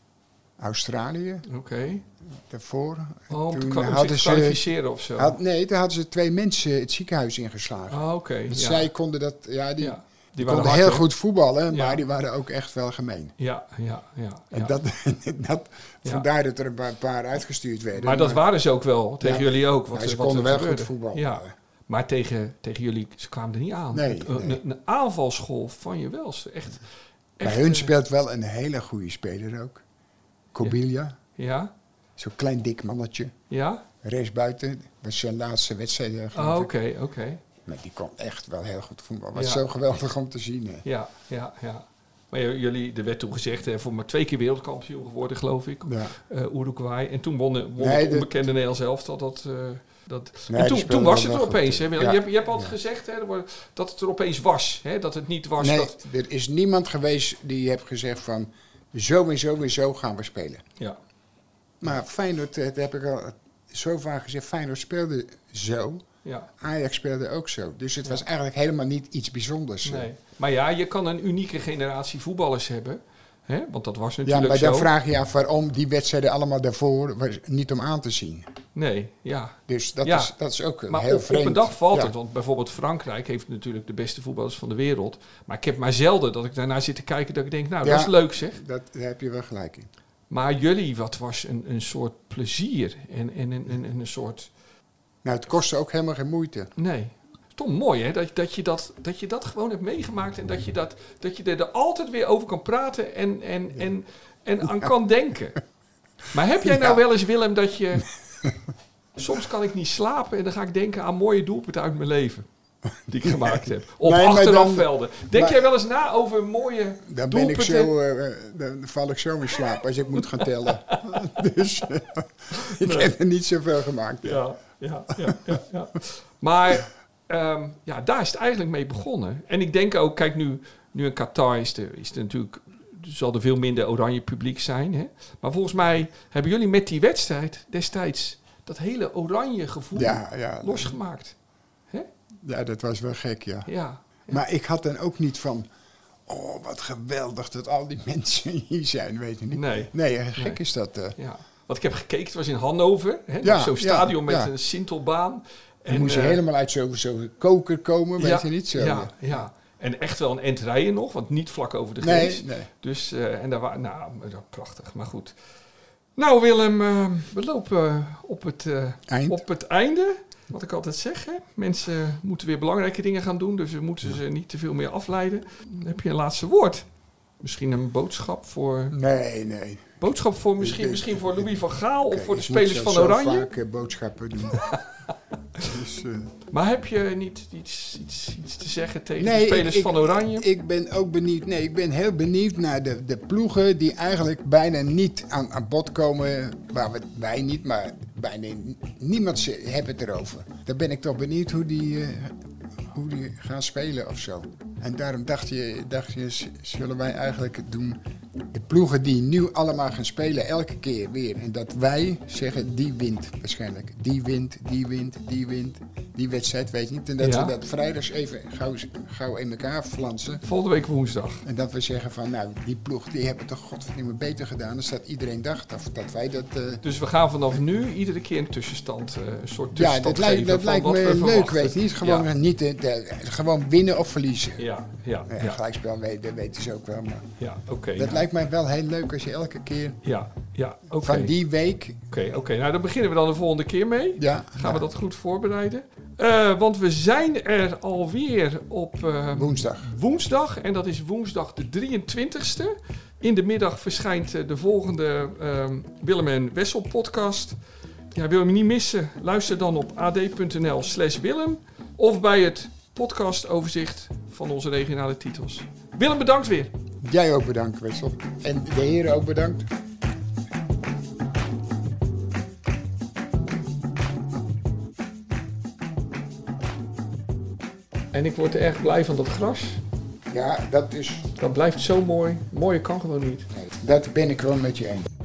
Speaker 2: Australië,
Speaker 1: oké.
Speaker 2: daarvoor.
Speaker 1: Oh, om te
Speaker 2: Toen
Speaker 1: kwa- om zich
Speaker 2: hadden
Speaker 1: te
Speaker 2: ze-
Speaker 1: kwalificeren of zo.
Speaker 2: Had, nee, toen hadden ze twee mensen het ziekenhuis ingeslagen.
Speaker 1: Ah, oké.
Speaker 2: Dus
Speaker 1: ja.
Speaker 2: zij konden dat, ja, die,
Speaker 1: Ja.
Speaker 2: die
Speaker 1: waren
Speaker 2: konden
Speaker 1: hard,
Speaker 2: heel
Speaker 1: hè?
Speaker 2: goed voetballen,
Speaker 1: Ja.
Speaker 2: maar die waren ook echt wel gemeen.
Speaker 1: Ja, ja, ja.
Speaker 2: En
Speaker 1: ja.
Speaker 2: dat, dat,
Speaker 1: Ja.
Speaker 2: vandaar dat er een paar, paar uitgestuurd werden.
Speaker 1: maar dat waren ze ook wel, tegen
Speaker 2: Ja.
Speaker 1: jullie ook. Wat,
Speaker 2: Ja, ze
Speaker 1: wat
Speaker 2: konden
Speaker 1: er
Speaker 2: wel
Speaker 1: gebeurde.
Speaker 2: goed voetballen.
Speaker 1: Ja. Maar tegen, tegen jullie, ze kwamen er niet aan.
Speaker 2: Nee,
Speaker 1: een,
Speaker 2: nee.
Speaker 1: een, een aanvalsgolf van je welste. Echt,
Speaker 2: Bij
Speaker 1: echt,
Speaker 2: hun
Speaker 1: eh,
Speaker 2: speelt wel een hele goede speler ook. Kobilla,
Speaker 1: Ja,
Speaker 2: zo'n klein dik mannetje.
Speaker 1: ja.
Speaker 2: Rechts buiten, was zijn laatste wedstrijd. eh, geloof
Speaker 1: Ah,
Speaker 2: ik.
Speaker 1: oké, oké.
Speaker 2: Maar die kon echt wel heel goed voetballen. Was
Speaker 1: Ja.
Speaker 2: zo geweldig om te zien. Hè.
Speaker 1: Ja, ja, ja. Maar j- jullie, er werd toen gezegd, hè, voor maar twee keer wereldkampioen geworden, geloof ik.
Speaker 2: Ja.
Speaker 1: Uh, Uruguay. En toen won, won
Speaker 2: Nee,
Speaker 1: het
Speaker 2: dat-
Speaker 1: onbekende Nederlands elftal dat... uh, dat
Speaker 2: Nee,
Speaker 1: en
Speaker 2: die
Speaker 1: toen,
Speaker 2: speelde
Speaker 1: toen was
Speaker 2: wel
Speaker 1: het er
Speaker 2: goed,
Speaker 1: opeens.
Speaker 2: hè.
Speaker 1: Hè, Willem?
Speaker 2: Ja.
Speaker 1: Je, hebt, je hebt altijd
Speaker 2: Ja.
Speaker 1: gezegd hè, er wordt- dat het er opeens was. Hè, dat het niet was.
Speaker 2: Nee,
Speaker 1: Dat,
Speaker 2: er is niemand geweest die heeft gezegd van... zo en zo en zo gaan we spelen.
Speaker 1: ja,
Speaker 2: Maar Feyenoord, eh, dat heb ik al zo vaak gezegd... Feyenoord speelde zo.
Speaker 1: ja.
Speaker 2: Ajax speelde ook zo. Dus het
Speaker 1: Ja.
Speaker 2: was eigenlijk helemaal niet iets bijzonders.
Speaker 1: Nee. Maar ja, je kan een unieke generatie voetballers hebben. Hè? Want dat was
Speaker 2: Ja,
Speaker 1: natuurlijk
Speaker 2: maar
Speaker 1: zo.
Speaker 2: dan vraag je je af waarom die wedstrijden allemaal daarvoor... was niet om aan te zien.
Speaker 1: Nee, ja.
Speaker 2: Dus dat,
Speaker 1: Ja.
Speaker 2: is, dat is ook
Speaker 1: Maar
Speaker 2: heel
Speaker 1: op,
Speaker 2: vreemd.
Speaker 1: op een dag valt
Speaker 2: Ja.
Speaker 1: het. Want bijvoorbeeld Frankrijk heeft natuurlijk de beste voetballers van de wereld. Maar ik heb maar zelden dat ik daarna zit te kijken dat ik denk... Nou,
Speaker 2: Ja.
Speaker 1: dat is leuk zeg.
Speaker 2: Dat, daar heb je wel gelijk in.
Speaker 1: Maar jullie, wat was een, een soort plezier. En, en, en, en, en een soort...
Speaker 2: Nou, het kostte ook helemaal geen moeite.
Speaker 1: Nee. Toch mooi hè, dat, dat, je dat, dat je dat gewoon hebt meegemaakt. En dat je, dat, dat je er altijd weer over kan praten en, en, en, en aan kan denken. Maar heb jij nou
Speaker 2: Ja.
Speaker 1: wel eens, Willem, dat je... Soms kan ik niet slapen en dan ga ik denken aan mooie doelpunten uit mijn leven. Die ik gemaakt heb. Op
Speaker 2: Nee, maar dan-
Speaker 1: achterafvelden. Denk
Speaker 2: maar-
Speaker 1: jij wel eens na over mooie
Speaker 2: Dan ben ik
Speaker 1: doelpunten?
Speaker 2: zo, eh, dan val ik zo in slaap als ik moet gaan tellen. Dus eh, ik heb er niet zoveel gemaakt.
Speaker 1: Ja, ja, ja, ja, ja. Maar ehm, ja, daar is het eigenlijk mee begonnen. En ik denk ook, kijk nu, nu in Qatar is er, is er natuurlijk, zal er veel minder oranje publiek zijn. Hè? Maar volgens mij hebben jullie met die wedstrijd destijds dat hele oranje gevoel
Speaker 2: Ja, ja,
Speaker 1: losgemaakt. Hè?
Speaker 2: ja, dat was wel gek, ja.
Speaker 1: Ja,
Speaker 2: Maar ik had dan ook niet van... Oh, wat geweldig dat al die mensen hier zijn, weet je niet.
Speaker 1: Nee.
Speaker 2: Nee, gek
Speaker 1: Nee.
Speaker 2: is dat. eh.
Speaker 1: ja. Want ik heb gekeken, het was in Hannover. Hè?
Speaker 2: Ja,
Speaker 1: Zo'n
Speaker 2: ja,
Speaker 1: stadion met
Speaker 2: ja.
Speaker 1: een sintelbaan.
Speaker 2: Dan moest je
Speaker 1: eh,
Speaker 2: helemaal uit zo'n zo koker komen, weet
Speaker 1: ja,
Speaker 2: je niet zo.
Speaker 1: Ja, ja. En echt wel een end rijden nog, want niet vlak over de
Speaker 2: Nee,
Speaker 1: grens.
Speaker 2: nee.
Speaker 1: Dus, eh, en daar waren, nou, prachtig, maar goed. Nou Willem, eh, we lopen op het, eh,
Speaker 2: Eind.
Speaker 1: op het einde. Wat ik altijd zeg, hè. Mensen moeten weer belangrijke dingen gaan doen, dus we moeten ze niet te veel meer afleiden. Dan heb je een laatste woord. Misschien een boodschap voor,
Speaker 2: Nee, nee.
Speaker 1: boodschap voor misschien,
Speaker 2: Ik-
Speaker 1: misschien voor Louis van Gaal
Speaker 2: Kijk,
Speaker 1: of voor de
Speaker 2: ik moet
Speaker 1: spelers
Speaker 2: zo-
Speaker 1: van
Speaker 2: zo
Speaker 1: Oranje.
Speaker 2: vaak eh, boodschappen doen. Dus, uh...
Speaker 1: Maar heb je niet iets, iets, iets te zeggen tegen
Speaker 2: nee,
Speaker 1: de spelers
Speaker 2: ik,
Speaker 1: van Oranje?
Speaker 2: Ik, ik ben ook benieuwd. Nee, ik ben heel benieuwd naar de, de ploegen die eigenlijk bijna niet aan, aan bod komen. Waar we, wij niet, maar bijna niemand heeft het erover. Daar ben ik toch benieuwd hoe die, uh, hoe die gaan spelen of zo. En daarom dacht je, dacht je, zullen wij eigenlijk doen... De ploegen die nu allemaal gaan spelen, elke keer weer. En dat wij zeggen, die wint waarschijnlijk. Die wint, die wint, die wint. Die wedstrijd, weet je niet. En dat
Speaker 1: ja.
Speaker 2: we dat vrijdags even gauw, gauw in elkaar flansen.
Speaker 1: Volgende week woensdag.
Speaker 2: En dat we zeggen van, nou, die ploeg, die hebben toch godverdomme beter gedaan. Dus dat iedereen dacht, of dat wij dat... Uh...
Speaker 1: Dus we gaan vanaf nu iedere keer een tussenstand, uh, een soort tussenstand
Speaker 2: Ja, dat, lijkt, dat lijkt me leuk, weet je niet. Gewoon, ja. niet de, de, gewoon winnen of verliezen.
Speaker 1: Ja, ja,
Speaker 2: ja. ja. Gelijkspel weten, weten ze ook wel, maar...
Speaker 1: Ja, oké. Okay,
Speaker 2: dat
Speaker 1: ja.
Speaker 2: lijkt mij wel heel leuk als je elke keer...
Speaker 1: Ja, ja, oké. Okay.
Speaker 2: Van die week...
Speaker 1: Oké, okay, oké. Okay. Nou, dan beginnen we dan de volgende keer mee.
Speaker 2: Ja.
Speaker 1: Gaan
Speaker 2: ja.
Speaker 1: we dat goed voorbereiden. Uh, want we zijn er alweer op... Uh,
Speaker 2: woensdag.
Speaker 1: Woensdag. En dat is woensdag de drieëntwintigste. In de middag verschijnt uh, de volgende uh, Willem en Wessel podcast. Ja, wil je me niet missen? Luister dan op ad.nl slash Willem. Of bij het podcastoverzicht van onze regionale titels. Willem, bedankt weer.
Speaker 2: Jij ook bedankt, Wessel. En de heren ook bedankt.
Speaker 1: En ik word erg blij van dat gras.
Speaker 2: Ja, dat is...
Speaker 1: Dat blijft zo mooi. Mooier kan gewoon niet.
Speaker 2: Nee, dat ben ik wel met je eens.